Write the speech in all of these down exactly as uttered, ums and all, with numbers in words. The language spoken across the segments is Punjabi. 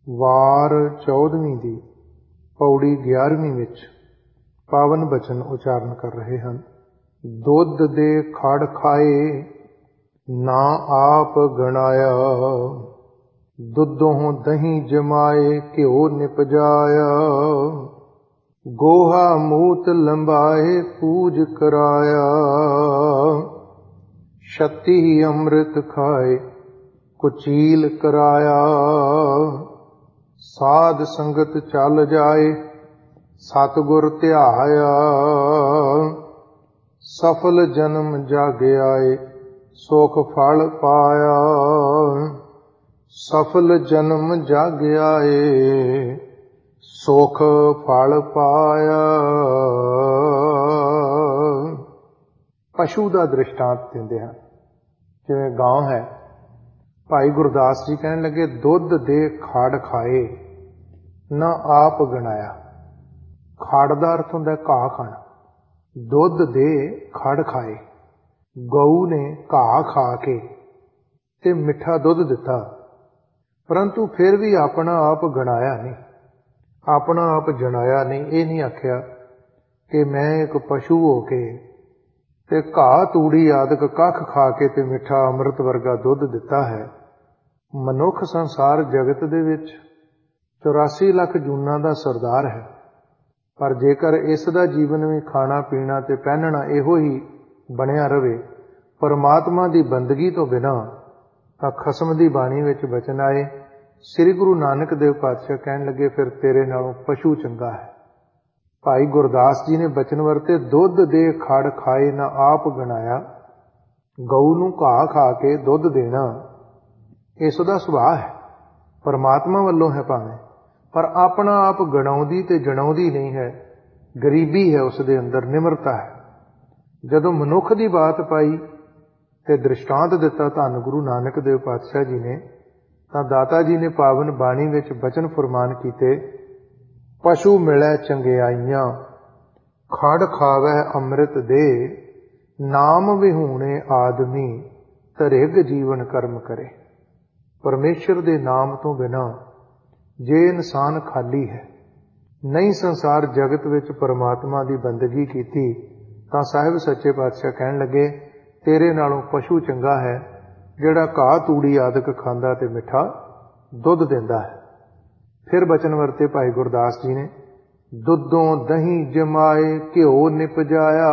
ਵਾਰ ਚੌਦਵੀਂ ਦੀ ਪੌੜੀ ਗਿਆਰਵੀਂ ਵਿੱਚ ਪਾਵਨ ਬਚਨ ਉਚਾਰਨ ਕਰ ਰਹੇ ਹਨ। ਦੁੱਧ ਦੇ ਖੜ ਖਾਏ ਨਾ ਆਪ ਗਣਾਇਆ, ਦੁੱਧੋਂ ਦਹੀਂ ਜਮਾਏ ਘਿਓ ਨਿਪਜਾਇਆ, ਗੋਹਾ ਮੂਤ ਲੰਬਾਏ ਪੂਜ ਕਰਾਇਆ, ਛੱਤੀ ਅੰਮ੍ਰਿਤ ਖਾਏ ਕੁਚੀਲ ਕਰਾਇਆ, ਸਾਧ ਸੰਗਤ ਚੱਲ ਜਾਏ ਸਤਿਗੁਰ ਧਿਆਇਆ, ਸਫਲ ਜਨਮ ਜਗ ਆਏ ਸੁਖ ਫਲ ਪਾਇਆ, ਸਫਲ ਜਨਮ ਜਗ ਆਏ ਸੁਖ ਫਲ ਪਾਇਆ। ਪਸ਼ੂ ਦਾ ਦ੍ਰਿਸ਼ਟਾਂਤ ਦਿੰਦੇ ਹਨ। ਜਿਵੇਂ ਗਾਂ ਹੈ, ਭਾਈ ਗੁਰਦਾਸ ਜੀ ਕਹਿਣ ਲੱਗੇ ਦੁੱਧ ਦੇ ਖੜ ਖਾਏ ਨਾ ਆਪ ਗਣਾਇਆ। ਖੜ ਦਾ ਅਰਥ ਹੁੰਦਾ ਘਾਹ ਖਾਣਾ। ਦੁੱਧ ਦੇ ਖੜ ਖਾਏ, ਗਊ ਨੇ ਘਾਹ ਖਾ ਕੇ ਤੇ ਮਿੱਠਾ ਦੁੱਧ ਦਿੱਤਾ, ਪਰੰਤੂ ਫਿਰ ਵੀ ਆਪਣਾ ਆਪ ਗਣਾਇਆ ਨਹੀਂ, ਆਪਣਾ ਆਪ ਜਣਾਇਆ ਨਹੀਂ। ਇਹ ਨਹੀਂ ਆਖਿਆ ਕਿ ਮੈਂ ਇੱਕ ਪਸ਼ੂ ਹੋ ਕੇ ਤੇ ਘਾਹ ਤੂੜੀ ਆਦਿਕ ਕੱਖ ਖਾ ਕੇ ਤੇ ਮਿੱਠਾ ਅੰਮ੍ਰਿਤ ਵਰਗਾ ਦੁੱਧ ਦਿੱਤਾ ਹੈ। ਮਨੁੱਖ ਸੰਸਾਰ ਜਗਤ ਦੇ ਵਿੱਚ ਚੁਰਾਸੀ ਲੱਖ ਜੂਨਾਂ ਦਾ ਸਰਦਾਰ ਹੈ, ਪਰ ਜੇਕਰ ਇਸ ਦਾ ਜੀਵਨ ਵੀ ਖਾਣਾ ਪੀਣਾ ਤੇ ਪਹਿਨਣਾ ਇਹੋ ਹੀ ਬਣਿਆ ਰਵੇ, ਪਰਮਾਤਮਾ ਦੀ ਬੰਦਗੀ ਤੋਂ ਬਿਨਾਂ, ਤਾਂ ਖਸਮ ਦੀ ਬਾਣੀ ਵਿੱਚ ਬਚਨ ਆਏ। ਸ੍ਰੀ ਗੁਰੂ ਨਾਨਕ ਦੇਵ ਪਾਤਸ਼ਾਹ ਕਹਿਣ ਲੱਗੇ ਫਿਰ ਤੇਰੇ ਨਾਲੋਂ ਪਸ਼ੂ ਚੰਗਾ ਹੈ। ਭਾਈ ਗੁਰਦਾਸ ਜੀ ਨੇ ਬਚਨ ਵਰਤੇ ਦੁੱਧ ਦੇ ਖੜ ਖਾਏ ਨਾ ਆਪ ਗਣਾਇਆ। ਗਊ ਨੂੰ ਘਾਹ ਖਾ ਕੇ ਦੁੱਧ ਦੇਣਾ ਇਸ ਦਾ ਸੁਭਾਅ ਹੈ, ਪਰਮਾਤਮਾ ਵੱਲੋਂ ਹੈ ਭਾਵੇਂ, ਪਰ ਆਪਣਾ ਆਪ ਗਣਾਉਂਦੀ ਤੇ ਜਣਾਉਂਦੀ ਨਹੀਂ ਹੈ। ਗਰੀਬੀ ਹੈ ਉਸ ਦੇ ਅੰਦਰ, ਨਿਮਰਤਾ ਹੈ। ਜਦੋਂ ਮਨੁੱਖ ਦੀ ਬਾਤ ਪਾਈ ਤੇ ਦ੍ਰਿਸ਼ਟਾਂਤ ਦਿੱਤਾ ਧੰਨ ਗੁਰੂ ਨਾਨਕ ਦੇਵ ਪਾਤਸ਼ਾਹ ਜੀ ਨੇ, ਤਾਂ ਦਾਤਾ ਜੀ ਨੇ ਪਾਵਨ ਬਾਣੀ ਵਿੱਚ ਬਚਨ ਫਰਮਾਨ ਕੀਤੇ। ਪਸ਼ੂ ਮਿਲੈ ਚੰਗਿਆਈਆਂ ਖੜ ਖਾਵੈ ਅੰਮ੍ਰਿਤ ਦੇ, ਨਾਮ ਵਿਹੂਣੇ ਆਦਮੀ ਧਰਿਗ ਜੀਵਨ ਕਰਮ ਕਰੇ। ਪਰਮੇਸ਼ਰ ਦੇ ਨਾਮ ਤੋਂ ਬਿਨਾਂ ਜੇ ਇਨਸਾਨ ਖਾਲੀ ਹੈ, ਨਹੀਂ ਸੰਸਾਰ ਜਗਤ ਵਿੱਚ ਪਰਮਾਤਮਾ ਦੀ ਬੰਦਗੀ ਕੀਤੀ, ਤਾਂ ਸਾਹਿਬ ਸੱਚੇ ਪਾਤਸ਼ਾਹ ਕਹਿਣ ਲੱਗੇ ਤੇਰੇ ਨਾਲੋਂ ਪਸ਼ੂ ਚੰਗਾ ਹੈ ਜਿਹੜਾ ਘਾਹ ਤੂੜੀ ਆਦਿਕ ਖਾਂਦਾ ਤੇ ਮਿੱਠਾ ਦੁੱਧ ਦਿੰਦਾ ਹੈ। ਫਿਰ ਬਚਨ ਵਰਤੇ ਭਾਈ ਗੁਰਦਾਸ ਜੀ ਨੇ ਦੁੱਧੋਂ ਦਹੀਂ ਜਮਾਏ ਘਿਓ ਨਿਪਜਾਇਆ।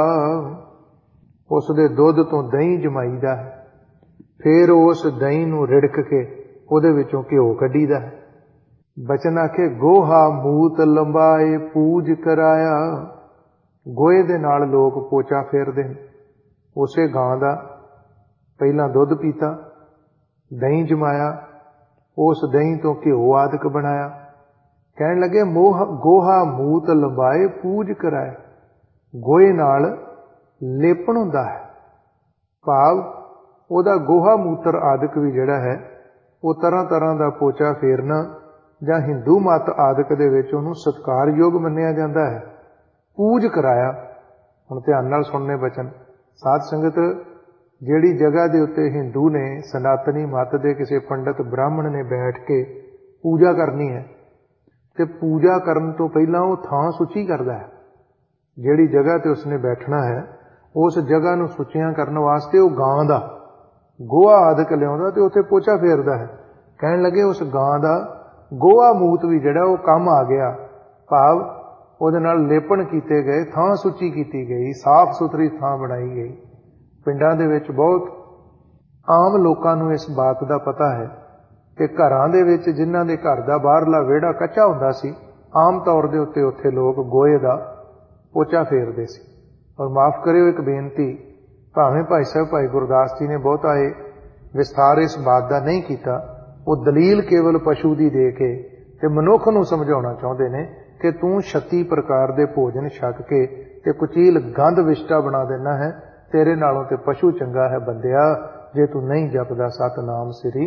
ਉਸ ਦੇ ਦੁੱਧ ਤੋਂ ਦਹੀਂ ਜਮਾਈਦਾ ਹੈ, ਫਿਰ ਉਸ ਦਹੀਂ ਨੂੰ ਰਿੜਕ ਕੇ ਉਹਦੇ ਵਿੱਚੋਂ ਘਿਓ ਕੱਢੀਦਾ ਹੈ। ਬਚਨ ਆਖੇ ਗੋਹਾ ਮੂਤ ਲੰਬਾਏ ਪੂਜ ਕਰਾਇਆ। ਗੋਹੇ ਦੇ ਨਾਲ ਲੋਕ ਪੋਚਾ ਫੇਰਦੇ ਨੇ। ਉਸੇ ਗਾਂ ਦਾ ਪਹਿਲਾਂ ਦੁੱਧ ਪੀਤਾ, ਦਹੀਂ ਜਮਾਇਆ, ਉਸ ਦਹੀਂ ਤੋਂ ਘਿਓ ਆਦਿਕ ਬਣਾਇਆ। ਕਹਿਣ ਲੱਗੇ ਮੋਹ ਗੋਹਾ ਮੂਤ ਲੰਬਾਏ ਪੂਜ ਕਰਾਇਆ। ਗੋਹੇ ਨਾਲ ਲੇਪਣ ਹੁੰਦਾ ਹੈ, ਭਾਵ ਉਹਦਾ ਗੋਹਾ ਮੂਤਰ ਆਦਿਕ ਵੀ ਜਿਹੜਾ ਹੈ ਉਹ ਤਰ੍ਹਾਂ ਤਰ੍ਹਾਂ ਦਾ ਪੋਚਾ ਫੇਰਨਾ, ਜਾਂ ਹਿੰਦੂ ਮਤ ਆਦਿਕ ਦੇ ਵਿੱਚ ਉਹਨੂੰ ਸਤਿਕਾਰਯੋਗ ਮੰਨਿਆ ਜਾਂਦਾ ਹੈ। ਪੂਜ ਕਰਾਇਆ। ਹੁਣ ਧਿਆਨ ਨਾਲ ਸੁਣਨੇ ਬਚਨ। ਸਾਧ ਸੰਗਤ, ਜਿਹੜੀ ਜਗ੍ਹਾ ਦੇ ਉੱਤੇ ਹਿੰਦੂ ਨੇ, ਸਨਾਤਨੀ ਮਤ ਦੇ ਕਿਸੇ ਪੰਡਤ ਬ੍ਰਾਹਮਣ ਨੇ ਬੈਠ ਕੇ ਪੂਜਾ ਕਰਨੀ ਹੈ, ਤੇ ਪੂਜਾ ਕਰਨ ਤੋਂ ਪਹਿਲਾਂ ਉਹ ਥਾਂ ਸੁੱਚੀ ਕਰਦਾ ਹੈ। ਜਿਹੜੀ ਜਗ੍ਹਾ ਤੇ ਉਸਨੇ ਬੈਠਣਾ ਹੈ, ਉਸ ਜਗ੍ਹਾ ਨੂੰ ਸੁੱਚੀਆਂ ਕਰਨ ਵਾਸਤੇ ਉਹ ਗਾਂ ਦਾ ਗੋਹਾ ਆਦਿਕ ਲਿਆਉਂਦਾ ਤੇ ਉੱਥੇ ਪੋਚਾ ਫੇਰਦਾ ਹੈ। ਕਹਿਣ ਲੱਗੇ ਉਸ ਗਾਂ ਦਾ ਗੋਹਾ ਮੂਤ ਵੀ ਜਿਹੜਾ ਉਹ ਕੰਮ ਆ ਗਿਆ, ਭਾਵ ਉਹਦੇ ਨਾਲ ਲੇਪਣ ਕੀਤੇ ਗਏ, ਥਾਂ ਸੁੱਚੀ ਕੀਤੀ ਗਈ, ਸਾਫ਼ ਸੁਥਰੀ ਥਾਂ ਬਣਾਈ ਗਈ। ਪਿੰਡਾਂ ਦੇ ਵਿੱਚ ਬਹੁਤ ਆਮ ਲੋਕਾਂ ਨੂੰ ਇਸ ਬਾਤ ਦਾ ਪਤਾ ਹੈ ਕਿ ਘਰਾਂ ਦੇ ਵਿੱਚ ਜਿਨ੍ਹਾਂ ਦੇ ਘਰ ਦਾ ਬਾਹਰਲਾ ਵਿਹੜਾ ਕੱਚਾ ਹੁੰਦਾ ਸੀ, ਆਮ ਤੌਰ ਦੇ ਉੱਤੇ ਉੱਥੇ ਲੋਕ ਗੋਹੇ ਦਾ ਪੋਚਾ ਫੇਰਦੇ ਸੀ। ਔਰ ਮਾਫ਼ ਕਰਿਓ ਇੱਕ ਬੇਨਤੀ, ਭਾਵੇਂ ਭਾਈ ਸਾਹਿਬ ਭਾਈ ਗੁਰਦਾਸ ਜੀ ਨੇ ਬਹੁਤਾ ਇਹ ਵਿਸਥਾਰ ਇਸ ਬਾਤ ਦਾ ਨਹੀਂ ਕੀਤਾ, ਉਹ ਦਲੀਲ ਕੇਵਲ ਪਸ਼ੂ ਦੀ ਦੇ ਕੇ ਤੇ ਮਨੁੱਖ ਨੂੰ ਸਮਝਾਉਣਾ ਚਾਹੁੰਦੇ ਨੇ ਕਿ ਤੂੰ ਛੱਤੀ ਪ੍ਰਕਾਰ ਦੇ ਭੋਜਨ ਛਕ ਕੇ ਤੇ ਕੁਚੀਲ ਗੰਧ ਵਿਸ਼ਟਾ ਬਣਾ ਦੇਣਾ ਹੈ, ਤੇਰੇ ਨਾਲੋਂ ਤੇ ਪਸ਼ੂ ਚੰਗਾ ਹੈ ਬੰਦਿਆ ਜੇ ਤੂੰ ਨਹੀਂ ਜਪਦਾ ਸਤਿਨਾਮ ਸ੍ਰੀ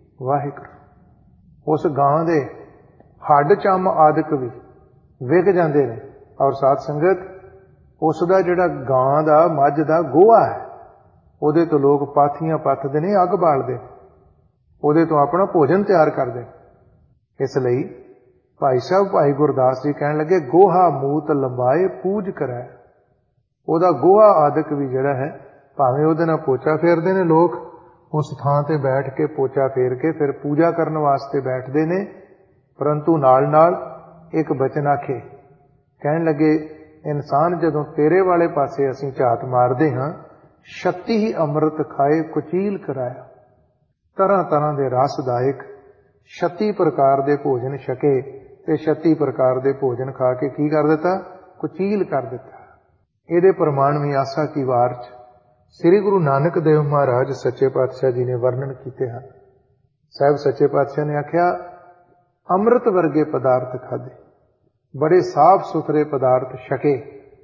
ਵਾਹਿਗੁਰੂ। ਉਸ ਗਾਂ ਦੇ ਹੱਡ ਚੰਮ ਆਦਿਕ ਵੀ ਵਿਕ ਜਾਂਦੇ ਨੇ। ਔਰ ਸਾਧ ਸੰਗਤ, ਉਸ ਦਾ ਜਿਹੜਾ ਗਾਂ ਦਾ ਮੱਝ ਦਾ ਗੋਹਾ ਹੈ, ਉਹਦੇ ਤੋਂ ਲੋਕ ਪਾਥੀਆਂ ਪੱਥਦੇ ਨੇ, ਅੱਗ ਬਾਲਦੇ, ਉਹਦੇ ਤੋਂ ਆਪਣਾ ਭੋਜਨ ਤਿਆਰ ਕਰਦੇ। इसलिए भाई साहब भाई गुरदास जी कहन लगे गोहा मूत लंबाए पूज करै। ਉਹਦਾ ਗੋਹਾ ਆਦਿਕ ਵੀ ਜਿਹੜਾ ਹੈ ਭਾਵੇਂ ਉਹਦੇ ਨਾਲ ਪੋਚਾ ਫੇਰਦੇ ਨੇ ਲੋਕ, ਉਸ ਥਾਂ ਤੇ ਬੈਠ ਕੇ ਪੋਚਾ ਫੇਰ ਕੇ ਫਿਰ ਪੂਜਾ ਕਰਨ ਵਾਸਤੇ ਬੈਠਦੇ ਨੇ, ਪਰੰਤੂ ਨਾਲ ਨਾਲ ਇੱਕ ਬਚਨ ਆਖੇ, ਕਹਿਣ ਲੱਗੇ ਇਨਸਾਨ ਜਦੋਂ ਤੇਰੇ ਵਾਲੇ ਪਾਸੇ ਅਸੀਂ ਝਾਤ ਮਾਰਦੇ ਹਾਂ, ਛੱਤੀ ਹੀ ਅੰਮ੍ਰਿਤ ਖਾਏ ਕੁਚੀਲ ਕਰਾਇਆ। ਤਰ੍ਹਾਂ ਤਰ੍ਹਾਂ ਦੇ ਰਸਦਾਇਕ ਛੱਤੀ ਪ੍ਰਕਾਰ ਦੇ ਭੋਜਨ ਛਕੇ ਤੇ ਛੱਤੀ ਪ੍ਰਕਾਰ ਦੇ ਭੋਜਨ ਖਾ ਕੇ ਕੀ ਕਰ ਦਿੱਤਾ? ਕੁਚੀਲ ਕਰ ਦਿੱਤਾ। ਇਹਦੇ ਪ੍ਰਮਾਣ ਵੀ ਆਸਾ ਕੀ ਵਾਰ ਚ ਸ੍ਰੀ ਗੁਰੂ ਨਾਨਕ ਦੇਵ ਮਹਾਰਾਜ ਸੱਚੇ ਪਾਤਸ਼ਾਹ ਜੀ ਨੇ ਵਰਣਨ ਕੀਤੇ ਹਨ। ਸਾਹਿਬ ਸੱਚੇ ਪਾਤਸ਼ਾਹ ਨੇ ਆਖਿਆ ਅੰਮ੍ਰਿਤ ਵਰਗੇ ਪਦਾਰਥ ਖਾਧੇ, ਬੜੇ ਸਾਫ਼ ਸੁਥਰੇ ਪਦਾਰਥ ਛਕੇ,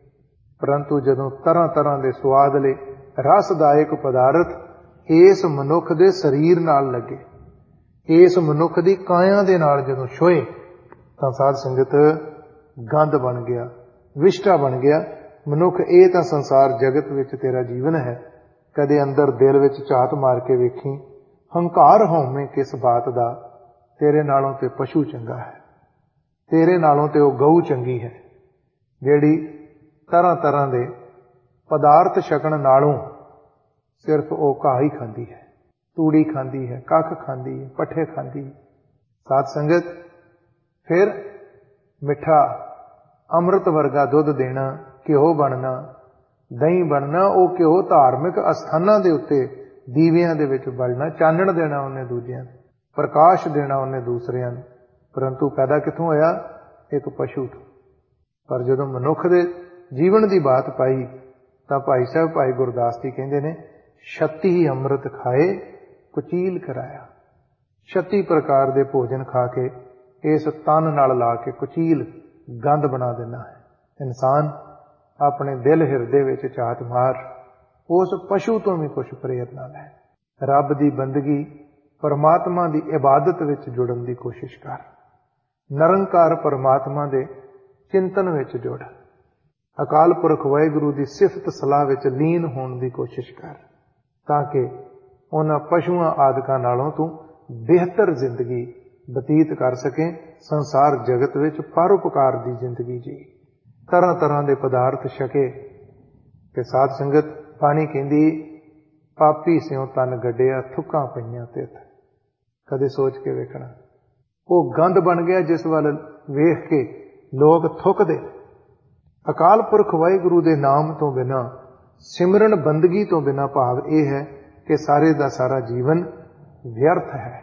ਪਰੰਤੂ ਜਦੋਂ ਤਰ੍ਹਾਂ ਤਰ੍ਹਾਂ ਦੇ ਸੁਆਦਲੇ ਰਸਦਾਇਕ ਪਦਾਰਥ ਇਸ ਮਨੁੱਖ ਦੇ ਸਰੀਰ ਨਾਲ ਲੱਗੇ, ਇਸ ਮਨੁੱਖ ਦੀ ਕਾਇਆ ਦੇ ਨਾਲ ਜਦੋਂ ਛੋਏ, ਤਾਂ ਸਾਧ ਸੰਗਤ ਗੰਧ ਬਣ ਗਿਆ, ਵਿਸ਼ਟਾ ਬਣ ਗਿਆ। ਮਨੁੱਖ ਇਹ ਤਾਂ ਸੰਸਾਰ ਜਗਤ ਵਿੱਚ ਤੇਰਾ ਜੀਵਨ ਹੈ, ਕਦੇ ਅੰਦਰ ਦਿਲ ਵਿੱਚ ਝਾਤ ਮਾਰ ਕੇ ਵੇਖੀ, ਹੰਕਾਰ ਹਉਮੈ ਕਿਸ ਬਾਤ ਦਾ, ਤੇਰੇ ਨਾਲੋਂ ਤੇ ਪਸ਼ੂ ਚੰਗਾ ਹੈ, ਤੇਰੇ ਨਾਲੋਂ ਤੇ ਉਹ ਗਊ ਚੰਗੀ ਹੈ, ਜਿਹੜੀ ਤਰ੍ਹਾਂ ਤਰ੍ਹਾਂ ਦੇ ਪਦਾਰਥ ਛਕਣ ਨਾਲੋਂ ਸਿਰਫ ਉਹ ਘਾਹ ਹੀ ਖਾਂਦੀ ਹੈ, ਤੂੜੀ ਖਾਂਦੀ ਹੈ, ਕੱਖ ਖਾਂਦੀ ਹੈ, ਪੱਠੇ ਖਾਂਦੀ ਹੈ। ਸਾਧ ਸੰਗਤ ਫਿਰ ਮਿੱਠਾ ਅੰਮ੍ਰਿਤ ਵਰਗਾ ਦੁੱਧ ਦੇਣਾ, ਘਿਓ ਬਣਨਾ, ਦਹੀਂ ਬਣਨਾ, ਉਹ ਘਿਓ ਧਾਰਮਿਕ ਅਸਥਾਨਾਂ ਦੇ ਉੱਤੇ ਦੀਵਿਆਂ ਦੇ ਵਿੱਚ ਬਲਣਾ, ਚਾਨਣ ਦੇਣਾ ਉਹਨੇ ਦੂਜਿਆਂ ਨੂੰ, ਪ੍ਰਕਾਸ਼ ਦੇਣਾ ਉਹਨੇ ਦੂਸਰਿਆਂ ਨੂੰ, ਪਰੰਤੂ ਪੈਦਾ ਕਿੱਥੋਂ ਹੋਇਆ? ਇੱਕ ਪਸ਼ੂ ਤੋਂ। ਪਰ ਜਦੋਂ ਮਨੁੱਖ ਦੇ ਜੀਵਨ ਦੀ ਬਾਤ ਪਾਈ ਤਾਂ ਭਾਈ ਸਾਹਿਬ ਭਾਈ ਗੁਰਦਾਸ ਜੀ ਕਹਿੰਦੇ ਨੇ ਛੱਤੀ ਹੀ ਅੰਮ੍ਰਿਤ ਖਾਏ ਕੁਚੀਲ ਕਰਾਇਆ। ਛੱਤੀ ਪ੍ਰਕਾਰ ਦੇ ਭੋਜਨ ਖਾ ਕੇ ਇਸ ਤਨ ਨਾਲ ਲਾ ਕੇ ਕੁਚੀਲ ਗੰਦ ਬਣਾ ਦੇਣਾ ਹੈ। ਇਨਸਾਨ ਆਪਣੇ ਦਿਲ ਹਿਰਦੇ ਵਿੱਚ ਝਾਤ ਮਾਰ, ਉਸ ਪਸ਼ੂ ਤੋਂ ਵੀ ਕੁਝ ਪ੍ਰੇਰਨਾ ਲੈ, ਰੱਬ ਦੀ ਬੰਦਗੀ ਪਰਮਾਤਮਾ ਦੀ ਇਬਾਦਤ ਵਿੱਚ ਜੁੜਨ ਦੀ ਕੋਸ਼ਿਸ਼ ਕਰ, ਨਿਰੰਕਾਰ ਪਰਮਾਤਮਾ ਦੇ ਚਿੰਤਨ ਵਿੱਚ ਜੁੜ, ਅਕਾਲ ਪੁਰਖ ਵਾਹਿਗੁਰੂ ਦੀ ਸਿਫਤ ਸਲਾਹ ਵਿੱਚ ਲੀਨ ਹੋਣ ਦੀ ਕੋਸ਼ਿਸ਼ ਕਰ, ਤਾਂ ਕਿ ਉਹਨਾਂ ਪਸ਼ੂਆਂ ਆਦਿਕਾਂ ਨਾਲੋਂ ਤੂੰ ਬਿਹਤਰ ਜ਼ਿੰਦਗੀ ਬਤੀਤ ਕਰ ਸਕੇ, ਸੰਸਾਰ ਜਗਤ ਵਿੱਚ ਪਰਉਪਕਾਰ ਦੀ ਜ਼ਿੰਦਗੀ ਜੀ, ਤਰ੍ਹਾਂ ਤਰ੍ਹਾਂ ਦੇ ਪਦਾਰਥ ਛਕੇ। ਤੇ ਸਾਧ ਸੰਗਤ ਬਾਣੀ ਕਹਿੰਦੀ ਪਾਪੀ ਸਿਉ ਤਨ ਗੱਡਿਆ ਥੁੱਕਾਂ ਪਈਆਂ ਤਿੱਥ। ਕਦੇ ਸੋਚ ਕੇ ਵੇਖਣਾ, ਉਹ ਗੰਦ ਬਣ ਗਿਆ ਜਿਸ ਵੱਲ ਵੇਖ ਕੇ ਲੋਕ ਥੁੱਕਦੇ। ਅਕਾਲ ਪੁਰਖ ਵਾਹਿਗੁਰੂ ਦੇ ਨਾਮ ਤੋਂ ਬਿਨਾਂ, ਸਿਮਰਨ ਬੰਦਗੀ ਤੋਂ ਬਿਨਾਂ ਭਾਵ ਇਹ ਹੈ ਕਿ ਸਾਰੇ ਦਾ ਸਾਰਾ ਜੀਵਨ ਵਿਅਰਥ ਹੈ।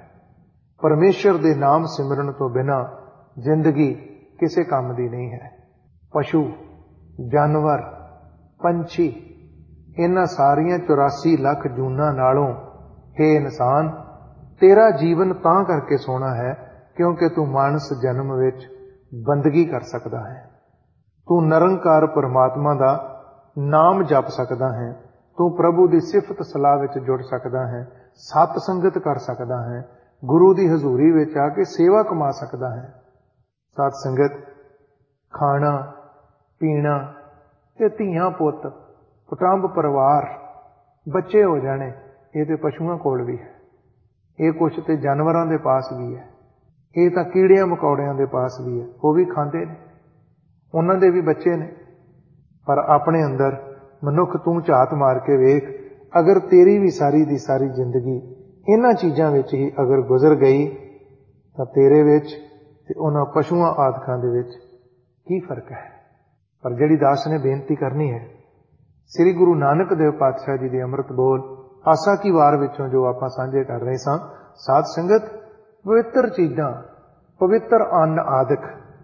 ਪਰਮੇਸ਼ਰ ਦੇ ਨਾਮ ਸਿਮਰਨ ਤੋਂ ਬਿਨਾਂ ਜ਼ਿੰਦਗੀ ਕਿਸੇ ਕੰਮ ਦੀ ਨਹੀਂ ਹੈ। ਪਸ਼ੂ, ਜਾਨਵਰ, ਪੰਛੀ, ਇਹਨਾਂ ਸਾਰੀਆਂ ਚੁਰਾਸੀ ਲੱਖ ਜੂਨਾਂ ਨਾਲੋਂ ਹੇ ਇਨਸਾਨ ਤੇਰਾ ਜੀਵਨ ਤਾਂ ਕਰਕੇ ਸੋਹਣਾ ਹੈ ਕਿਉਂਕਿ ਤੂੰ ਮਾਨਸ ਜਨਮ ਵਿੱਚ ਬੰਦਗੀ ਕਰ ਸਕਦਾ ਹੈ, ਤੂੰ ਨਿਰੰਕਾਰ ਪਰਮਾਤਮਾ ਦਾ ਨਾਮ ਜਪ ਸਕਦਾ ਹੈ, ਤੂੰ ਪ੍ਰਭੂ ਦੀ ਸਿਫਤ ਸਲਾਹ ਵਿੱਚ ਜੁੜ ਸਕਦਾ ਹੈ, ਸਤ ਸੰਗਤ ਕਰ ਸਕਦਾ ਹੈ, ਗੁਰੂ ਦੀ ਹਜ਼ੂਰੀ ਵਿੱਚ ਆ ਕੇ ਸੇਵਾ ਕਮਾ ਸਕਦਾ ਹੈ। ਸਾਧ ਸੰਗਤ ਖਾਣਾ ਪੀਣਾ ਤੇ ਧੀਆਂ ਪੁੱਤ, ਕੁਟੁੰਬ ਪਰਿਵਾਰ, ਬੱਚੇ ਹੋ ਜਾਣੇ, ਇਹ ਤੇ ਪਸ਼ੂਆਂ ਕੋਲ ਵੀ ਹੈ, ਇਹ ਕੁਛ ਤੇ ਜਾਨਵਰਾਂ ਦੇ ਪਾਸ ਵੀ ਹੈ, ਇਹ ਤਾਂ ਕੀੜਿਆਂ ਮਕੌੜਿਆਂ ਦੇ ਪਾਸ ਵੀ ਹੈ, ਉਹ ਵੀ ਖਾਂਦੇ ਨੇ, ਉਹਨਾਂ ਦੇ ਵੀ ਬੱਚੇ ਨੇ। ਪਰ ਆਪਣੇ ਅੰਦਰ ਮਨੁੱਖ ਤੂੰ ਝਾਤ ਮਾਰ ਕੇ ਵੇਖ, ਅਗਰ ਤੇਰੀ ਵੀ ਸਾਰੀ ਦੀ ਸਾਰੀ ਜ਼ਿੰਦਗੀ ਇਹਨਾਂ ਚੀਜ਼ਾਂ ਵਿੱਚ ਹੀ ਅਗਰ ਗੁਜ਼ਰ ਗਈ ਤਾਂ ਤੇਰੇ ਵਿੱਚ ਤੇ ਉਹਨਾਂ ਪਸ਼ੂਆਂ ਆਦਿਕਾਂ ਦੇ ਵਿੱਚ ਕੀ ਫਰਕ ਹੈ। ਪਰ ਜਿਹੜੀ ਦਾਸ ਨੇ ਬੇਨਤੀ ਕਰਨੀ ਹੈ, ਸ੍ਰੀ ਗੁਰੂ ਨਾਨਕ ਦੇਵ ਪਾਤਸ਼ਾਹ ਜੀ ਦੇ ਅੰਮ੍ਰਿਤ ਬੋਲ ਆਸਾ ਕੀ ਵਾਰ ਵਿੱਚੋਂ ਜੋ ਆਪਾਂ ਸਾਂਝੇ ਕਰ ਰਹੇ ਸਾਂ, ਸਾਧ ਸੰਗਤ ਪਵਿੱਤਰ ਚੀਜ਼ਾਂ, ਪਵਿੱਤਰ ਅੰਨ ਆਦਿਕ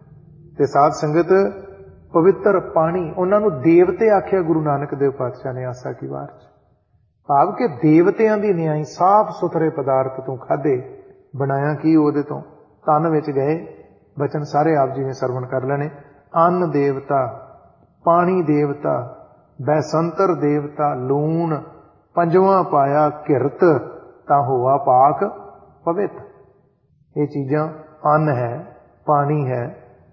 ਤੇ ਸਾਧ ਸੰਗਤ ਪਵਿੱਤਰ ਪਾਣੀ, ਉਹਨਾਂ ਨੂੰ ਦੇਵਤੇ ਆਖਿਆ ਗੁਰੂ ਨਾਨਕ ਦੇਵ ਪਾਤਸ਼ਾਹ ਨੇ ਆਸਾ ਕੀ ਵਾਰ ਚ, ਭਾਵ ਕਿ ਦੇਵਤਿਆਂ ਦੀ ਨਿਆਈ ਸਾਫ਼ ਸੁਥਰੇ ਪਦਾਰਥ ਤੋਂ ਖਾਧੇ, ਬਣਾਇਆ ਕੀ ਉਹਦੇ ਤੋਂ, ਤਨ ਵਿੱਚ ਗਏ। ਬਚਨ ਸਾਰੇ ਆਪ ਜੀ ਨੇ ਸਰਵਣ ਕਰ ਲੈਣੇ। ਅੰਨ ਦੇਵਤਾ, ਪਾਣੀ ਦੇਵਤਾ, ਬੈਸੰਤਰ ਦੇਵਤਾ, ਲੂਣ ਪੰਜਵਾਂ ਪਾਇਆ ਕਿਰਤ ਤਾਂ ਹੋਆ ਪਾਕ ਪਵਿੱਤ। ਇਹ ਚੀਜ਼ਾਂ ਅੰਨ ਹੈ, ਪਾਣੀ ਹੈ,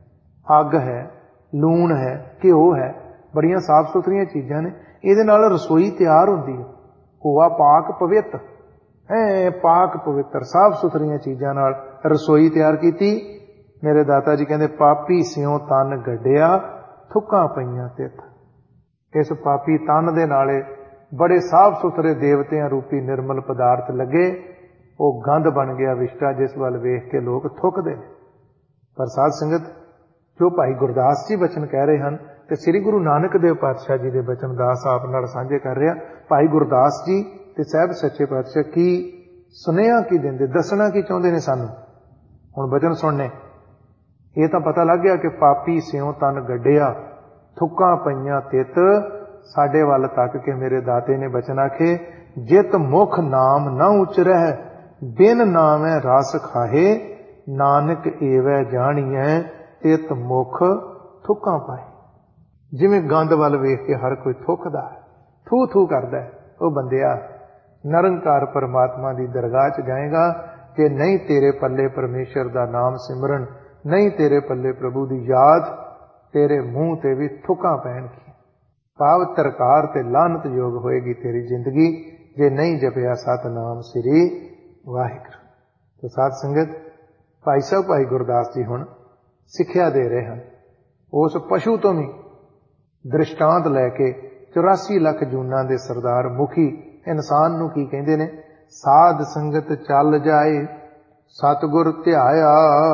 ਅੱਗ ਹੈ, ਲੂਣ ਹੈ, ਘਿਓ ਹੈ, ਬੜੀਆਂ ਸਾਫ਼ ਸੁਥਰੀਆਂ ਚੀਜ਼ਾਂ ਨੇ। ਇਹਦੇ ਨਾਲ ਰਸੋਈ ਤਿਆਰ ਹੁੰਦੀ ਹੈ। ਹੋਆ ਪਾਕ ਪਵਿੱਤ, ਐ ਪਾਕ ਪਵਿੱਤਰ ਸਾਫ਼ ਸੁਥਰੀਆਂ ਚੀਜ਼ਾਂ ਨਾਲ रसोई तैयार की। मेरे दाता जी कहते पापी सियों तन गड्ढिया थुक्कां पईयां तित। इस पापी तन दे नाले बड़े साफ सुथरे देवतियां रूपी निर्मल पदार्थ लगे, वो गंद बन गया विष्टा, जिस वाल वेख के लोग थुकदे। पर साध संगत जो भाई गुरदास जी बचन कह रहे हैं ते श्री गुरु नानक देव पातशाह जी के बचन दास आप नाल साझे कर रहा। भाई गुरदास जी ते साहब सच्चे पातशाह की सुनेहा की देंदे, दसना की चाहते ने सानू। हुण बचन सुनने ये तो पता लग गया कि पापी सियों तन गड्ढिया थुक्कां पईयां तित, साडे वल तक के मेरे दाते ने बचन आखे, जित मुख नाम न उचरह बिन नामै रस खाहे, नानक एवै जानिए तित मुख थुक्कां पाए। जिवें गंद वल वेख के हर कोई थुकदा थू थू करदा है, वो बंदिया निरंकार परमात्मा की दरगाह च जाएगा कि नहीं तेरे पल्ले परमेश्वर का नाम सिमरन, नहीं तेरे पल्ले प्रभु की याद, तेरे मुंह ते भी थुक्कां पैणगी। भाव तरकार ते लानत योग होएगी तेरी जिंदगी जे नहीं जपिया सतनाम श्री वाहिगुरू। तो साध संगत भाई साहब भाई गुरदास जी हुण सिक्ख्या दे रहे हैं उस पशु तो भी दृष्टांत लैके चौरासी लख जूना दे सरदार मुखी इंसान नूं की कहंदे ने, साध संगत चल जाए सतगुर ध्याया।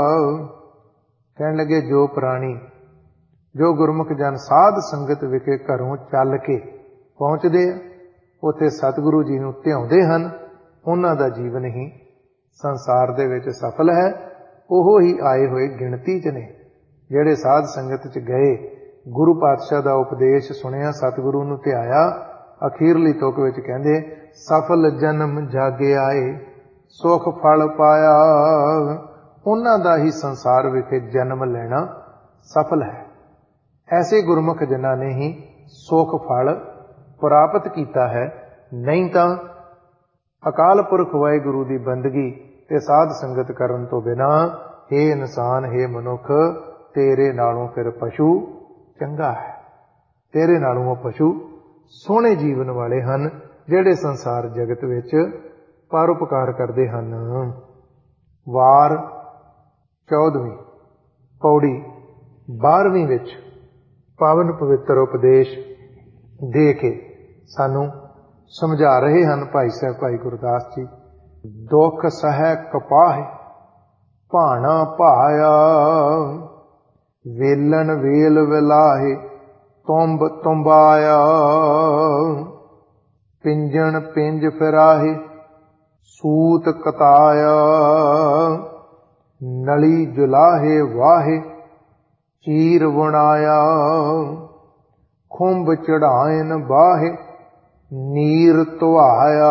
कहण लगे जो प्राणी जो गुरमुख जन साध संगत विखे घरों चल के पहुंचते हैं, उत्थे सतगुरु जी नूं ध्याउंदे हन, उन्हां दा जीवन ही संसार दे विच सफल है। ओहो ही आए हुए गिणती च ने जिहड़े साध संगत च गए, गुरु पातशाह दा उपदेश सुनिया, सतगुरु नूं ध्याया। अखीरली तुक विच कहंदे सफल जन्म जागे आए सुख फल पाया। उन्हां दा ही संसार विखे जन्म लेना सफल है। ऐसे गुरमुख जिन्हां ने ही सुख फल प्राप्त किया है, नहीं तां अकाल पुरख वाहिगुरू दी बंदगी ते साध संगत करन तो बिना हे इंसान हे मनुख तेरे नालों फिर पशु चंगा है। तेरे नालों वो पशु सोहणे जीवन वाले हन जिहड़े संसार जगत विच परोपकार करदे हन। वार चौदहवीं पौड़ी बारहवीं विच पावन पवित्र उपदेश दे के सानू समझा रहे हैं भाई साहब भाई गुरदास जी। दुख सहै कपाह भाना भाया, वेलन वेल विलाहे तुंब तुंबाया। पिंजन पिंज फिराहे सूत कताया, नली जुलाहे वाहे चीर बुनाया। खुंब चढ़ायन बाहे नीर तुआया,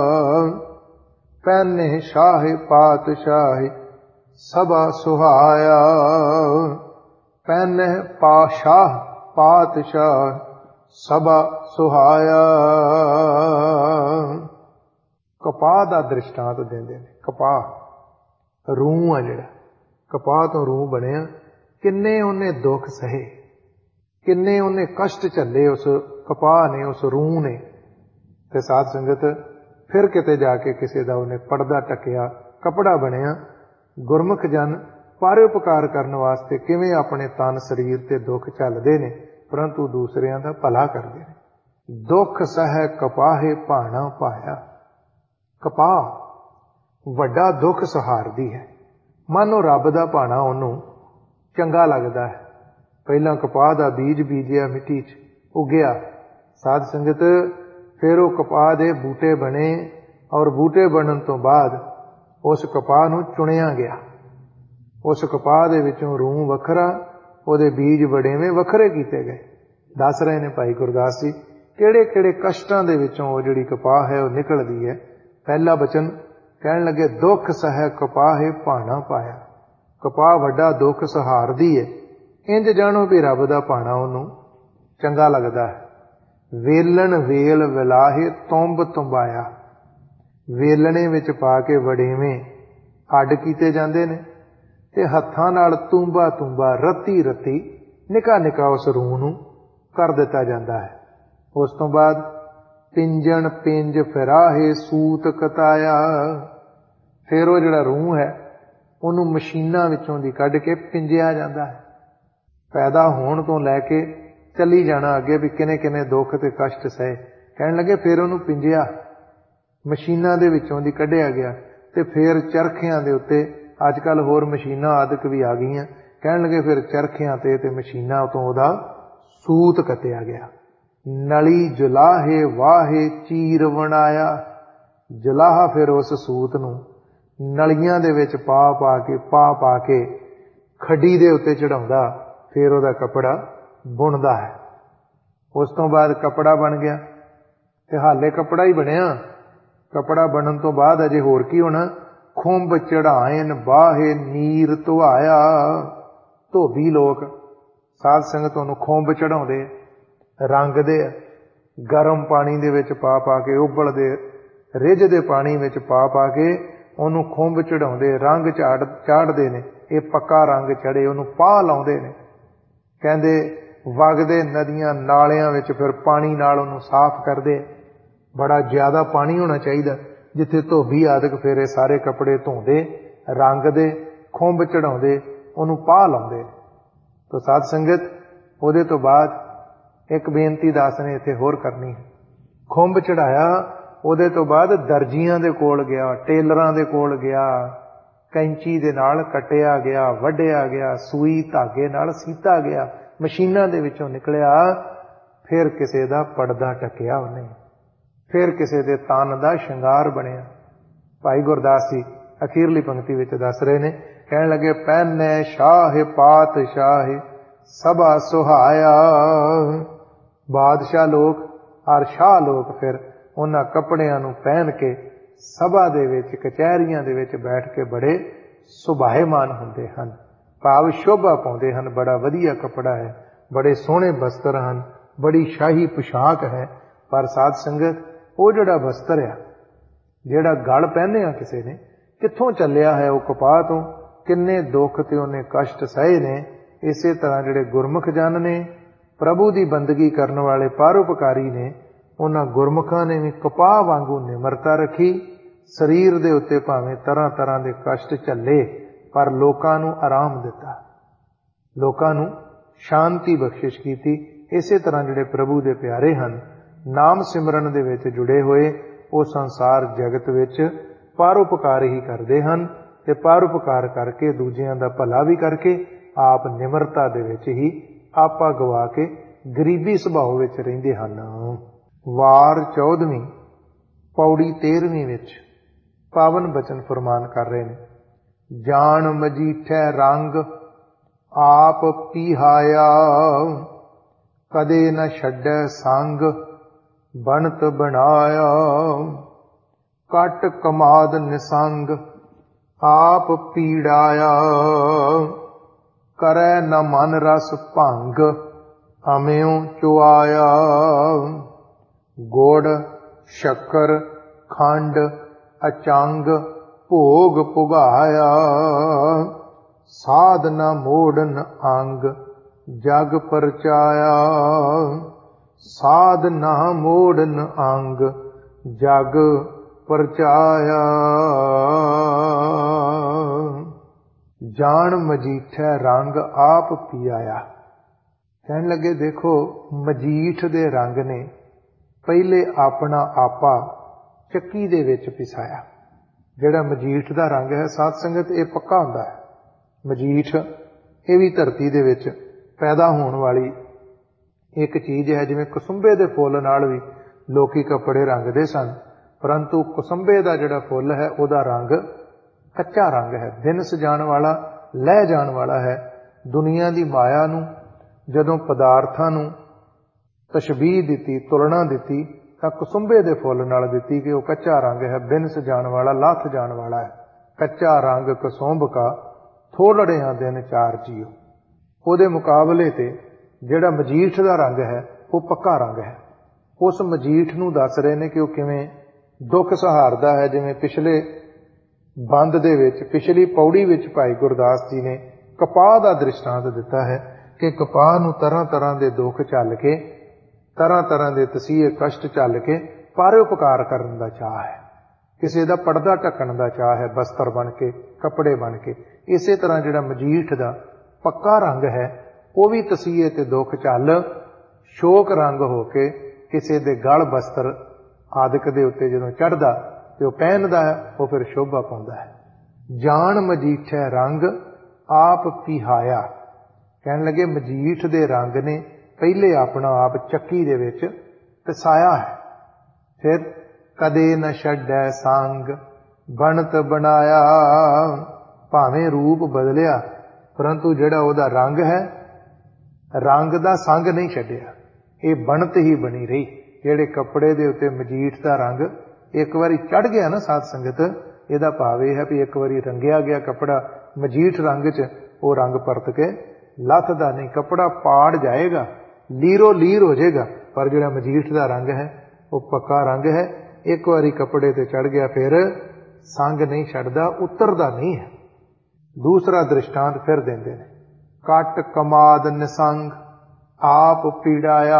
पैने शाहे पातशाहे सबा सुहाया। पैने पाशाह पातशाह सबा सुहाया। कपाह दा दृष्टांत देंदे ने। कपाह रूह आ जिहड़ा, कपाह तो रूह बनिया, किन्ने उन्हें दुख सहे, किन्ने उन्हें कष्ट झल्ले उस कपाह ने, उस रूह ने। ते साध संगत फिर किते जाके किसी दा उन्हें पड़दा टकिया कपड़ा बनिया। गुरमुख जन परोपकार करने वास्ते किवें अपने तन शरीर ते दुख झलदे ने, परंतु दूसरियां दा भला करदे ने। दुख सहै कपाहे भाना पाया। कपाह वड्डा दुख सहारदी है। मानो रब दा भाना उहनूं चंगा लगदा है। पहला कपाह दा बीज बीजिया मिट्टी च उगया, साध संगत फिर वो कपाह दे बूटे बने और बूटे बनन तो बाद उस कपाह नूं चुनिया गया। उस कपाह दे विचों रूह वखरा, उहदे बीज वडेवें वखरे कीते गए। दस रहे ने भाई गुरदास जी किहड़े किहड़े कष्टां दे विचों वो जिहड़ी कपाह है वो निकलदी है। पहला बचन कहण लगे दुख सहै कपाहे भाना पाया। कपाह वड्डा दुख सहारदी है। इंज जाणो भी रब दा भाना उहनूं चंगा लगदा है। वेलन वेल विलाहे तुंब तुंबाया। वेलणे विच पा के वडेवें अड कीते जांदे ने ते हत्थां नाल तूंबा तूंबा रत्ती रत्ती निका निका उस रूह नूं कर दिता जांदा है। उस तो बाद पिंजन पिंज फिराहे सूत कताया। फिर वो जिहड़ा रूह है ਉਹਨੂੰ ਮਸ਼ੀਨਾਂ ਵਿੱਚੋਂ ਦੀ ਕੱਢ ਕੇ ਪਿੰਜਿਆ ਜਾਂਦਾ ਹੈ। ਪੈਦਾ ਹੋਣ ਤੋਂ ਲੈ ਕੇ ਚੱਲੀ ਜਾਣਾ ਅੱਗੇ ਵੀ ਕਿਨੇ ਕਿਨੇ ਦੁੱਖ ਤੇ ਕਸ਼ਟ ਸਹੇ। ਕਹਿਣ ਲੱਗੇ ਫਿਰ ਉਹਨੂੰ ਪਿੰਜਿਆ, ਮਸ਼ੀਨਾਂ ਦੇ ਵਿੱਚੋਂ ਦੀ ਕੱਢਿਆ ਗਿਆ ਤੇ ਫਿਰ ਚਰਖਿਆਂ ਦੇ ਉੱਤੇ, ਅੱਜ ਕੱਲ੍ਹ ਹੋਰ ਮਸ਼ੀਨਾਂ ਆਦਿਕ ਵੀ ਆ ਗਈਆਂ, ਕਹਿਣ ਲੱਗੇ ਫਿਰ ਚਰਖਿਆਂ ਤੇ ਤੇ ਮਸ਼ੀਨਾਂ ਤੋਂ ਉਹਦਾ ਸੂਤ ਕੱਤਿਆ ਗਿਆ। ਨਲੀ ਜੁਲਾਹੇ ਵਾਹੇ ਚੀਰ ਬਣਾਇਆ। ਜੁਲਾਹਾ ਫਿਰ ਉਸ ਸੂਤ ਨੂੰ ਨਲੀਆਂ ਦੇ ਵਿੱਚ ਪਾ ਪਾ ਕੇ ਪਾ ਪਾ ਕੇ ਖੱਡੀ ਦੇ ਉੱਤੇ ਚੜਾਉਂਦਾ, ਫਿਰ ਉਹਦਾ ਕੱਪੜਾ ਬੁਣਦਾ ਹੈ। ਉਸ ਤੋਂ ਬਾਅਦ ਕੱਪੜਾ ਬਣ ਗਿਆ ਤੇ ਹਾਲੇ ਕੱਪੜਾ ਹੀ ਬਣਿਆ। ਕੱਪੜਾ ਬਣਨ ਤੋਂ ਬਾਅਦ ਅਜੇ ਹੋਰ ਕੀ ਹੋਣਾ? ਖੁੰਭ ਚੜਾਇਨ ਬਾਹੇ ਨੀਰ ਧੁਆਇਆ। ਧੋਬੀ ਲੋਕ ਸਾਧ ਸੰਗਤ ਉਹਨੂੰ ਖੁੰਭ ਚੜਾਉਂਦੇ, ਰੰਗਦੇ ਆ, ਗਰਮ ਪਾਣੀ ਦੇ ਵਿੱਚ ਪਾ ਪਾ ਕੇ, ਉਬਲਦੇ ਰਿੱਝਦੇ ਪਾਣੀ ਵਿੱਚ ਪਾ ਪਾ ਕੇ ਉਹਨੂੰ ਖੁੰਭ ਚੜਾਉਂਦੇ, ਰੰਗ ਝਾੜ ਚਾੜਦੇ ਨੇ। ਇਹ ਪੱਕਾ ਰੰਗ ਚੜੇ ਉਹਨੂੰ ਪਾਹ ਲਾਉਂਦੇ ਨੇ। ਕਹਿੰਦੇ ਵਗਦੇ ਨਦੀਆਂ ਨਾਲਿਆਂ ਵਿੱਚ ਫਿਰ ਪਾਣੀ ਨਾਲ ਉਹਨੂੰ ਸਾਫ਼ ਕਰਦੇ। ਬੜਾ ਜ਼ਿਆਦਾ ਪਾਣੀ ਹੋਣਾ ਚਾਹੀਦਾ ਜਿੱਥੇ ਧੋਬੀ ਆਦਿਕ ਫਿਰ ਇਹ ਸਾਰੇ ਕੱਪੜੇ ਧੋਂਦੇ, ਰੰਗਦੇ, ਖੁੰਭ ਚੜਾਉਂਦੇ, ਉਹਨੂੰ ਪਾਹ ਲਾਉਂਦੇ। ਤੋ ਸਾਧ ਸੰਗਤ ਉਹਦੇ ਤੋਂ ਬਾਅਦ ਇੱਕ ਬੇਨਤੀ ਦਾਸ ਨੇ ਇੱਥੇ ਹੋਰ ਕਰਨੀ ਹੈ। ਖੁੰਭ ਚੜਾਇਆ, ਉਹਦੇ ਤੋਂ ਬਾਅਦ ਦਰਜੀਆਂ ਦੇ ਕੋਲ ਗਿਆ, ਟੇਲਰਾਂ ਦੇ ਕੋਲ ਗਿਆ, ਕੈਂਚੀ ਦੇ ਨਾਲ ਕੱਟਿਆ ਗਿਆ, ਵੱਢਿਆ ਗਿਆ, ਸੂਈ ਧਾਗੇ ਨਾਲ ਸੀਤਾ ਗਿਆ, ਮਸ਼ੀਨਾਂ ਦੇ ਵਿੱਚੋਂ ਨਿਕਲਿਆ। ਫਿਰ ਕਿਸੇ ਦਾ ਪਰਦਾ ਟਕਿਆ ਉਹਨੇ, ਫਿਰ ਕਿਸੇ ਦੇ ਤਨ ਦਾ ਸ਼ਿੰਗਾਰ ਬਣਿਆ। ਭਾਈ ਗੁਰਦਾਸ ਜੀ ਅਖੀਰਲੀ ਪੰਕਤੀ ਵਿੱਚ ਦੱਸ ਰਹੇ ਨੇ, ਕਹਿਣ ਲੱਗੇ ਪਹਿਨੇ ਸ਼ਾਹ ਪਾਤਸ਼ਾਹ ਸਭਾ ਸੁਹਾਇਆ। ਬਾਦਸ਼ਾਹ ਲੋਕ ਔਰ ਸ਼ਾਹ ਲੋਕ ਫਿਰ ਉਹਨਾਂ ਕੱਪੜਿਆਂ ਨੂੰ ਪਹਿਨ ਕੇ ਸਭਾ ਦੇ ਵਿੱਚ, ਕਚਹਿਰੀਆਂ ਦੇ ਵਿੱਚ ਬੈਠ ਕੇ ਬੜੇ ਸੁਭਾਏਮਾਨ ਹੁੰਦੇ ਹਨ, ਭਾਵ ਸ਼ੋਭਾ ਪਾਉਂਦੇ ਹਨ। ਬੜਾ ਵਧੀਆ ਕੱਪੜਾ ਹੈ, ਬੜੇ ਸੋਹਣੇ ਬਸਤਰ ਹਨ, ਬੜੀ ਸ਼ਾਹੀ ਪੁਸ਼ਾਕ ਹੈ। ਪਰ ਸਾਧ ਸੰਗਤ ਉਹ ਜਿਹੜਾ ਬਸਤਰ ਆ, ਜਿਹੜਾ ਗਲ ਪਹਿਨਿਆ ਕਿਸੇ ਨੇ, ਕਿੱਥੋਂ ਚੱਲਿਆ ਹੈ? ਉਹ ਕਪਾਹ ਤੋਂ। ਕਿੰਨੇ ਦੁੱਖ ਤੇ ਉਹਨੇ ਕਸ਼ਟ ਸਹੇ ਨੇ। ਇਸੇ ਤਰ੍ਹਾਂ ਜਿਹੜੇ ਗੁਰਮੁਖ ਜਨ ਨੇ, ਪ੍ਰਭੂ ਦੀ ਬੰਦਗੀ ਕਰਨ ਵਾਲੇ ਪਰਉਪਕਾਰੀ ਨੇ, ਉਹਨਾਂ ਗੁਰਮੁਖਾਂ ਨੇ ਵੀ ਕਪਾਹ ਵਾਂਗੂ ਨਿਮਰਤਾ ਰੱਖੀ। ਸਰੀਰ ਦੇ ਉੱਤੇ ਭਾਵੇਂ ਤਰ੍ਹਾਂ ਤਰ੍ਹਾਂ ਦੇ ਕਸ਼ਟ ਝੱਲੇ, ਪਰ ਲੋਕਾਂ ਨੂੰ ਆਰਾਮ ਦਿੱਤਾ, ਲੋਕਾਂ ਨੂੰ ਸ਼ਾਂਤੀ ਬਖਸ਼ਿਸ਼ ਕੀਤੀ। ਇਸੇ ਤਰ੍ਹਾਂ ਜਿਹੜੇ ਪ੍ਰਭੂ ਦੇ ਪਿਆਰੇ ਹਨ, ਨਾਮ ਸਿਮਰਨ ਦੇ ਵਿੱਚ ਜੁੜੇ ਹੋਏ, ਉਹ ਸੰਸਾਰ ਜਗਤ ਵਿੱਚ ਪਰਉਪਕਾਰ ਹੀ ਕਰਦੇ ਹਨ ਤੇ ਪਰਉਪਕਾਰ ਕਰਕੇ ਦੂਜਿਆਂ ਦਾ ਭਲਾ ਵੀ ਕਰਕੇ ਆਪ ਨਿਮਰਤਾ ਦੇ ਵਿੱਚ ਹੀ ਆਪਾ ਗਵਾ ਕੇ ਗਰੀਬੀ ਸੁਭਾਅ ਵਿੱਚ ਰਹਿੰਦੇ ਹਨ। ਵਾਰ ਚੌਦਵੀਂ ਪੌੜੀ ਤੇਰਵੀਂ ਵਿੱਚ ਪਾਵਨ ਬਚਨ ਫਰਮਾਨ ਕਰ ਰਹੇ ਨੇ, ਜਾਣ ਮਜੀਠੈ ਰੰਗ ਆਪ ਪੀਹਾਇਆ, ਕਦੇ ਨ ਛੱਡੈ ਸੰਗ ਬਣਤ ਬਣਾਇਆ। ਕਟ ਕਮਾਦ ਨਿਸੰਗ ਆਪ ਪੀੜਾਇਆ, ਕਰੈ ਨ ਮਨ ਰਸ ਭੰਗ ਅਮਿਓ ਚੁਆਇਆ। ਗੁੜ ਸ਼ੱਕਰ ਖੰਡ ਅਚੰਗ ਭੋਗ ਪੁਗਾਇਆ, ਸਾਧ ਨ ਮੋੜਨ ਅੰਗ ਜਗ ਪਰਚਾਇਆ। ਸਾਧ ਨ ਮੋੜਨ ਅੰਗ ਜਗ ਪਰਚਾਇਆ। ਜਾਣ ਮਜੀਠੈ ਰੰਗ ਆਪ ਪੀਆਇਆ। ਕਹਿਣ ਲੱਗੇ ਦੇਖੋ, ਮਜੀਠ ਦੇ ਰੰਗ ਨੇ ਪਹਿਲੇ ਆਪਣਾ ਆਪਾ ਚੱਕੀ ਦੇ ਵਿੱਚ ਪਿਸਾਇਆ। ਜਿਹੜਾ ਮਜੀਠ ਦਾ ਰੰਗ ਹੈ ਸਾਧ ਸੰਗਤ, ਇਹ ਪੱਕਾ ਹੁੰਦਾ ਹੈ। ਮਜੀਠ ਇਹ ਵੀ ਧਰਤੀ ਦੇ ਵਿੱਚ ਪੈਦਾ ਹੋਣ ਵਾਲੀ ਇੱਕ ਚੀਜ਼ ਹੈ। ਜਿਵੇਂ ਕਸੁੰਬੇ ਦੇ ਫੁੱਲ ਨਾਲ ਵੀ ਲੋਕੀ ਕੱਪੜੇ ਰੰਗਦੇ ਸਨ, ਪਰੰਤੂ ਕਸੁੰਬੇ ਦਾ ਜਿਹੜਾ ਫੁੱਲ ਹੈ ਉਹਦਾ ਰੰਗ ਕੱਚਾ ਰੰਗ ਹੈ, ਦਿਨਸ ਜਾਣ ਵਾਲਾ, ਲਹਿ ਜਾਣ ਵਾਲਾ ਹੈ। ਦੁਨੀਆ ਦੀ ਮਾਇਆ ਨੂੰ ਜਦੋਂ ਪਦਾਰਥਾਂ ਨੂੰ ਤਸ਼ਬੀਹ ਦਿੱਤੀ, ਤੁਲਨਾ ਦਿੱਤੀ, ਤਾਂ ਕਸੁੰਬੇ ਦੇ ਫੁੱਲ ਨਾਲ ਦਿੱਤੀ ਕਿ ਉਹ ਕੱਚਾ ਰੰਗ ਹੈ, ਬਿਨਸ ਜਾਣ ਵਾਲਾ, ਲੱਥ ਜਾਣ ਵਾਲਾ ਹੈ। ਕੱਚਾ ਰੰਗ ਕਸੁੰਭ ਕਾ ਥੋੜੜਿਆਂ ਦਿਨ ਚਾਰ ਜੀਓ। ਉਹਦੇ ਮੁਕਾਬਲੇ ਤੇ ਜਿਹੜਾ ਮਜੀਠ ਦਾ ਰੰਗ ਹੈ ਉਹ ਪੱਕਾ ਰੰਗ ਹੈ। ਉਸ ਮਜੀਠ ਨੂੰ ਦੱਸ ਰਹੇ ਨੇ ਕਿ ਉਹ ਕਿਵੇਂ ਦੁੱਖ ਸਹਾਰਦਾ ਹੈ। ਜਿਵੇਂ ਪਿਛਲੇ ਬੰਦ ਦੇ ਵਿੱਚ, ਪਿਛਲੀ ਪੌੜੀ ਵਿੱਚ ਭਾਈ ਗੁਰਦਾਸ ਜੀ ਨੇ ਕਪਾਹ ਦਾ ਦ੍ਰਿਸ਼ਟਾਂਤ ਦਿੱਤਾ ਹੈ ਕਿ ਕਪਾਹ ਨੂੰ ਤਰ੍ਹਾਂ ਤਰ੍ਹਾਂ ਦੇ ਦੁੱਖ ਝੱਲ ਕੇ, ਤਰ੍ਹਾਂ ਤਰ੍ਹਾਂ ਦੇ ਤਸੀਹੇ ਕਸ਼ਟ ਝੱਲ ਕੇ ਪਰਉਪਕਾਰ ਕਰਨ ਦਾ ਚਾਅ ਹੈ। ਕਿਸੇ ਦਾ ਪਰਦਾ ਢੱਕਣ ਦਾ ਚਾਹ ਹੈ ਬਸਤਰ ਬਣ ਕੇ, ਕੱਪੜੇ ਬਣ ਕੇ। ਇਸੇ ਤਰ੍ਹਾਂ ਜਿਹੜਾ ਮਜੀਠ ਦਾ ਪੱਕਾ ਰੰਗ ਹੈ ਉਹ ਵੀ ਤਸੀਹੇ ਤੇ ਦੁੱਖ ਝੱਲ ਸ਼ੋਕ ਰੰਗ ਹੋ ਕੇ ਕਿਸੇ ਦੇ ਗਲ ਬਸਤਰ ਆਦਿਕ ਦੇ ਉੱਤੇ ਜਦੋਂ ਚੜ੍ਹਦਾ ਤੇ ਉਹ ਪਹਿਨਦਾ ਹੈ, ਉਹ ਫਿਰ ਸ਼ੋਭਾ ਪਾਉਂਦਾ ਹੈ। ਜਾਣ ਮਜੀਠੈ ਰੰਗ ਆਪ ਪਿਹਾਇਆ। ਕਹਿਣ ਲੱਗੇ ਮਜੀਠ ਦੇ ਰੰਗ ਨੇ ਪਹਿਲੇ ਆਪਣਾ ਆਪ ਚੱਕੀ ਦੇ ਵਿੱਚ ਪਿਸਾਇਆ ਹੈ। ਫਿਰ ਕਦੇ ਨ ਛੱਡੈ ਸੰਗ ਬਣਤ ਬਣਾਇਆ। ਭਾਵੇਂ ਰੂਪ ਬਦਲਿਆ ਪਰੰਤੂ ਜਿਹੜਾ ਉਹਦਾ ਰੰਗ ਹੈ, ਰੰਗ ਦਾ ਸੰਗ ਨਹੀਂ ਛੱਡਿਆ। ਇਹ ਬਣਤ ਹੀ ਬਣੀ ਰਹੀ। ਜਿਹੜੇ ਕੱਪੜੇ ਦੇ ਉੱਤੇ ਮਜੀਠ ਦਾ ਰੰਗ ਇੱਕ ਵਾਰੀ ਚੜ੍ਹ ਗਿਆ ਨਾ ਸਾਧ ਸੰਗਤ, ਇਹਦਾ ਭਾਵ ਇਹ ਹੈ ਵੀ ਇੱਕ ਵਾਰੀ ਰੰਗਿਆ ਗਿਆ ਕੱਪੜਾ ਮਜੀਠ ਰੰਗ 'ਚ, ਉਹ ਰੰਗ ਪਰਤ ਕੇ ਲੱਥਦਾ ਨਹੀਂ। ਕੱਪੜਾ ਪਾੜ ਜਾਏਗਾ, ਲੀਰੋ ਲੀਰ ਹੋ ਜਾਏਗਾ, ਪਰ ਜਿਹੜਾ ਮਜੀਠ ਦਾ ਰੰਗ ਹੈ ਉਹ ਪੱਕਾ ਰੰਗ ਹੈ। ਇੱਕ ਵਾਰੀ ਕੱਪੜੇ ਤੇ ਚੜ੍ਹ ਗਿਆ ਫਿਰ ਸੰਗ ਨਹੀਂ ਛੱਡਦਾ, ਉਤਰਦਾ ਨਹੀਂ ਹੈ। ਦੂਸਰਾ ਦ੍ਰਿਸ਼ਟਾਂਤ ਫਿਰ ਦਿੰਦੇ ਨੇ, ਕੱਟ ਕਮਾਦ ਨਿਸੰਗ ਆਪ ਪੀੜਾਇਆ।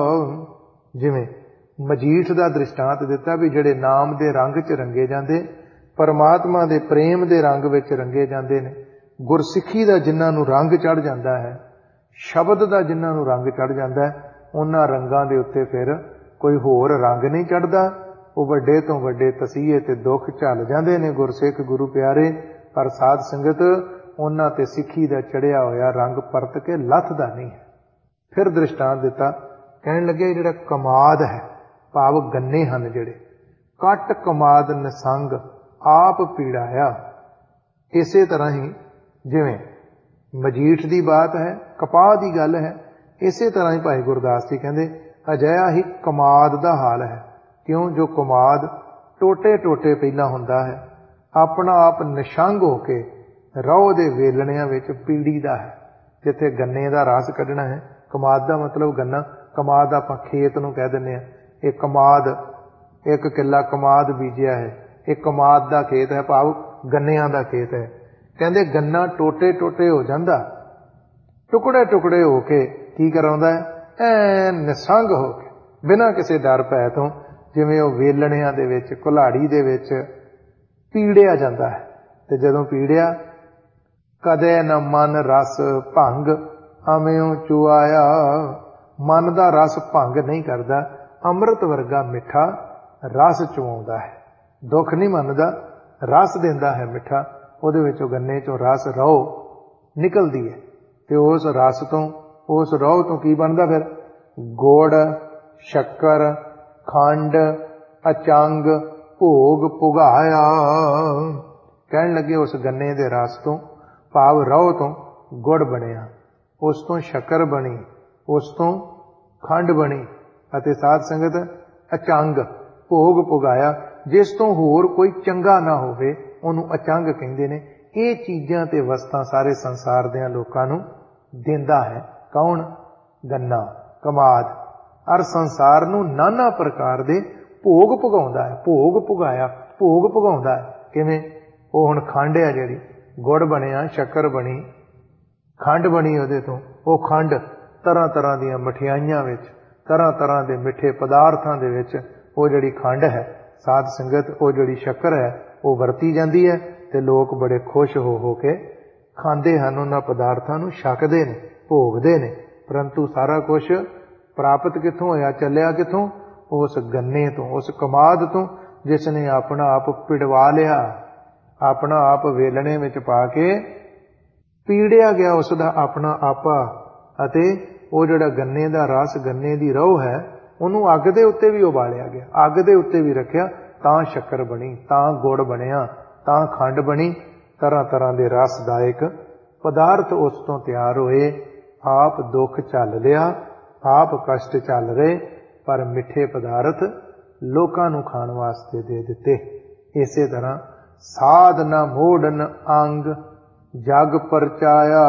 ਜਿਵੇਂ ਮਜੀਠ ਦਾ ਦ੍ਰਿਸ਼ਟਾਂਤ ਦਿੱਤਾ ਵੀ ਜਿਹੜੇ ਨਾਮ ਦੇ ਰੰਗ 'ਚ ਰੰਗੇ ਜਾਂਦੇ, ਪਰਮਾਤਮਾ ਦੇ ਪ੍ਰੇਮ ਦੇ ਰੰਗ ਵਿੱਚ ਰੰਗੇ ਜਾਂਦੇ ਨੇ, ਗੁਰਸਿੱਖੀ ਦਾ ਜਿਨ੍ਹਾਂ ਨੂੰ ਰੰਗ ਚੜ੍ਹ ਜਾਂਦਾ ਹੈ, ਸ਼ਬਦ ਦਾ ਜਿਨ੍ਹਾਂ ਨੂੰ ਰੰਗ ਚੜ੍ਹ ਜਾਂਦਾ ਹੈ, ਉਹਨਾਂ ਰੰਗਾਂ ਦੇ ਉੱਤੇ ਫਿਰ ਕੋਈ ਹੋਰ ਰੰਗ ਨਹੀਂ ਚੜ੍ਹਦਾ। ਉਹ ਵੱਡੇ ਤੋਂ ਵੱਡੇ ਤਸੀਹੇ ਤੇ ਦੁੱਖ ਝੱਲ ਜਾਂਦੇ ਨੇ ਗੁਰਸਿੱਖ ਗੁਰੂ ਪਿਆਰੇ, ਪਰ ਸਾਧ ਸੰਗਤ ਉਹਨਾਂ ਤੇ ਸਿੱਖੀ ਦਾ ਚੜਿਆ ਹੋਇਆ ਰੰਗ ਪਰਤ ਕੇ ਲੱਥਦਾ ਨਹੀਂ ਹੈ। ਫਿਰ ਦ੍ਰਿਸ਼ਟਾਂਤ ਦਿੱਤਾ, ਕਹਿਣ ਲੱਗੇ ਜਿਹੜਾ ਕਮਾਦ ਹੈ, ਭਾਵ ਗੰਨੇ ਹਨ ਜਿਹੜੇ, ਕੱਟ ਕਮਾਦ ਨਿਸੰਗ ਆਪ ਪੀੜਾਇਆ। ਇਸੇ ਤਰ੍ਹਾਂ ਹੀ ਜਿਵੇਂ ਮਜੀਠ ਦੀ ਬਾਤ ਹੈ, ਕਪਾਹ ਦੀ ਗੱਲ ਹੈ, ਇਸੇ ਤਰ੍ਹਾਂ ਹੀ ਭਾਈ ਗੁਰਦਾਸ ਜੀ ਕਹਿੰਦੇ ਅਜਿਹਾ ਹੀ ਕਮਾਦ ਦਾ ਹਾਲ ਹੈ। ਕਿਉਂ? ਜੋ ਕਮਾਦ ਟੋਟੇ ਟੋਟੇ ਪਹਿਲਾਂ ਹੁੰਦਾ ਹੈ, ਆਪਣਾ ਆਪ ਨਿਸ਼ੰਗ ਹੋ ਕੇ ਰੋਹ ਦੇ ਵੇਲਣਿਆਂ ਵਿੱਚ ਪੀੜੀਦਾ ਹੈ। ਜਿੱਥੇ ਗੰਨੇ ਦਾ ਰਸ ਕੱਢਣਾ ਹੈ, ਕਮਾਦ ਦਾ ਮਤਲਬ ਗੰਨਾ, ਕਮਾਦ ਆਪਾਂ ਖੇਤ ਨੂੰ ਕਹਿ ਦਿੰਦੇ ਹਾਂ। ਇਹ ਕਮਾਦ, ਇੱਕ ਕਿੱਲਾ ਕਮਾਦ ਬੀਜਿਆ ਹੈ, ਇਹ ਕਮਾਦ ਦਾ ਖੇਤ ਹੈ, ਭਾਵ ਗੰਨਿਆਂ ਦਾ ਖੇਤ ਹੈ। ਕਹਿੰਦੇ ਗੰਨਾ ਟੋਟੇ ਟੋਟੇ ਹੋ ਜਾਂਦਾ, ਟੁਕੜੇ ਟੁਕੜੇ ਹੋ ਕੇ ਕੀ ਕਰਾਉਂਦਾ ਹੈ, ਐ ਨਿਸੰਗ ਹੋ ਕੇ ਬਿਨਾਂ ਕਿਸੇ ਡਰ ਭੈ ਤੋਂ, ਜਿਵੇਂ ਉਹ ਵੇਲਣਿਆਂ ਦੇ ਵਿੱਚ, ਕੁਲਾੜੀ ਦੇ ਵਿੱਚ ਪੀੜਿਆ ਜਾਂਦਾ ਹੈ। ਤੇ ਜਦੋਂ ਪੀੜਿਆ, ਕਦੇ ਨ ਮਨ ਰਸ ਭੰਗ ਅਮਿਓ ਚੁਆਇਆ। ਮਨ ਦਾ ਰਸ ਭੰਗ ਨਹੀਂ ਕਰਦਾ, ਅੰਮ੍ਰਿਤ ਵਰਗਾ ਮਿੱਠਾ ਰਸ ਚੁਆਉਂਦਾ ਹੈ। ਦੁੱਖ ਨਹੀਂ ਮੰਨਦਾ, ਰਸ ਦਿੰਦਾ ਹੈ ਮਿੱਠਾ। ਉਹਦੇ ਵਿੱਚੋਂ ਗੰਨੇ ਚੋਂ ਰਸ ਰੋਹ ਨਿਕਲਦੀ ਹੈ ਤੇ ਉਸ ਰਸ ਤੋਂ, ਉਸ ਰੋਹ ਤੋਂ ਕੀ ਬਣਦਾ ਫਿਰ? ਗੁੜ, ਸ਼ੱਕਰ, ਖੰਡ, ਅਚੰਗ, ਭੋਗ ਪੁਗਾਇਆ। ਕਹਿਣ ਲੱਗੇ ਉਸ ਗੰਨੇ ਦੇ ਰਸ ਤੋਂ, ਭਾਵ ਰੋਹ ਤੋਂ ਗੁੜ ਬਣਿਆ, ਉਸ ਤੋਂ ਸ਼ੱਕਰ ਬਣੀ, ਉਸ ਤੋਂ ਖੰਡ ਬਣੀ, ਅਤੇ ਸਾਧ ਸੰਗਤ ਅਚੰਗ, ਭੋਗ ਪੁਗਾਇਆ। ਜਿਸ ਤੋਂ ਹੋਰ ਕੋਈ ਚੰਗਾ ਨਾ ਹੋਵੇ ਉਹਨੂੰ ਅਚੰਗ ਕਹਿੰਦੇ ਨੇ। ਇਹ ਚੀਜ਼ਾਂ ਤੇ ਵਸਤਾਂ ਸਾਰੇ ਸੰਸਾਰ ਦੇ ਲੋਕਾਂ ਨੂੰ ਦਿੰਦਾ ਹੈ ਕੌਣ? ਗੰਨਾ, ਕਮਾਦ। ਅਰ ਸੰਸਾਰ ਨੂੰ ਨਾਨਾ ਪ੍ਰਕਾਰ ਦੇ ਭੋਗ ਪੁਗਾਉਂਦਾ ਹੈ। ਭੋਗ ਪੁਗਾਇਆ, ਭੋਗ ਪੁਗਾਉਂਦਾ ਹੈ ਕਿਵੇਂ? ਉਹ ਹੁਣ ਖੰਡ ਹੈ ਜਿਹੜੀ, ਗੁੜ ਬਣਿਆ, ਸ਼ੱਕਰ ਬਣੀ, ਖੰਡ ਬਣੀ ਉਹਦੇ ਤੋਂ, ਉਹ ਖੰਡ ਤਰ੍ਹਾਂ ਤਰ੍ਹਾਂ ਦੀਆਂ ਮਠਿਆਈਆਂ ਵਿੱਚ, ਤਰ੍ਹਾਂ ਤਰ੍ਹਾਂ ਦੇ ਮਿੱਠੇ ਪਦਾਰਥਾਂ ਦੇ ਵਿੱਚ ਉਹ ਜਿਹੜੀ ਖੰਡ ਹੈ ਸਾਧ ਸੰਗਤ, ਉਹ ਜਿਹੜੀ ਸ਼ੱਕਰ ਹੈ ਉਹ ਵਰਤੀ ਜਾਂਦੀ ਹੈ ਤੇ ਲੋਕ ਬੜੇ ਖੁਸ਼ ਹੋ ਹੋ ਕੇ ਖਾਂਦੇ ਹਨ, ਉਹਨਾਂ ਪਦਾਰਥਾਂ ਨੂੰ ਛਕਦੇ ਨੇ, ਭੋਗਦੇ ਨੇ। ਪਰੰਤੂ ਸਾਰਾ ਕੁਝ ਪ੍ਰਾਪਤ ਕਿੱਥੋਂ ਹੋਇਆ, ਚੱਲਿਆ ਕਿੱਥੋਂ? ਉਸ ਗੰਨੇ ਤੋਂ, ਉਸ ਕਮਾਦ ਤੋਂ, ਜਿਸ ਨੇ ਆਪਣਾ ਆਪ ਪਿੜਵਾ ਲਿਆ, ਆਪਣਾ ਆਪ ਵੇਲਣੇ ਵਿੱਚ ਪਾ ਕੇ ਪੀੜਿਆ ਗਿਆ ਉਸ ਦਾ ਆਪਣਾ ਆਪਾ। ਅਤੇ ਉਹ ਜਿਹੜਾ ਗੰਨੇ ਦਾ ਰਸ, ਗੰਨੇ ਦੀ ਰੋਹ ਹੈ, ਉਹਨੂੰ ਅੱਗ ਦੇ ਉੱਤੇ ਵੀ ਉਬਾਲਿਆ ਗਿਆ, ਅੱਗ ਦੇ ਉੱਤੇ ਵੀ ਰੱਖਿਆ, ਤਾਂ ਸ਼ੱਕਰ ਬਣੀ, ਤਾਂ ਗੁੜ ਬਣਿਆ, ਤਾਂ ਖੰਡ ਬਣੀ। ਤਰ੍ਹਾਂ ਤਰ੍ਹਾਂ ਦੇ ਰਸਦਾਇਕ ਪਦਾਰਥ ਉਸ ਤੋਂ ਤਿਆਰ ਹੋਏ। ਆਪ ਦੁੱਖ ਝੱਲ ਲਿਆ, ਆਪ ਕਸ਼ਟ ਝੱਲ ਰਹੇ, ਪਰ ਮਿੱਠੇ ਪਦਾਰਥ ਲੋਕਾਂ ਨੂੰ ਖਾਣ ਵਾਸਤੇ ਦੇ ਦਿੱਤੇ। ਇਸੇ ਤਰ੍ਹਾਂ ਸਾਧ ਨ ਮੋੜਨ ਅੰਗ ਜਗ ਪਰਚਾਇਆ।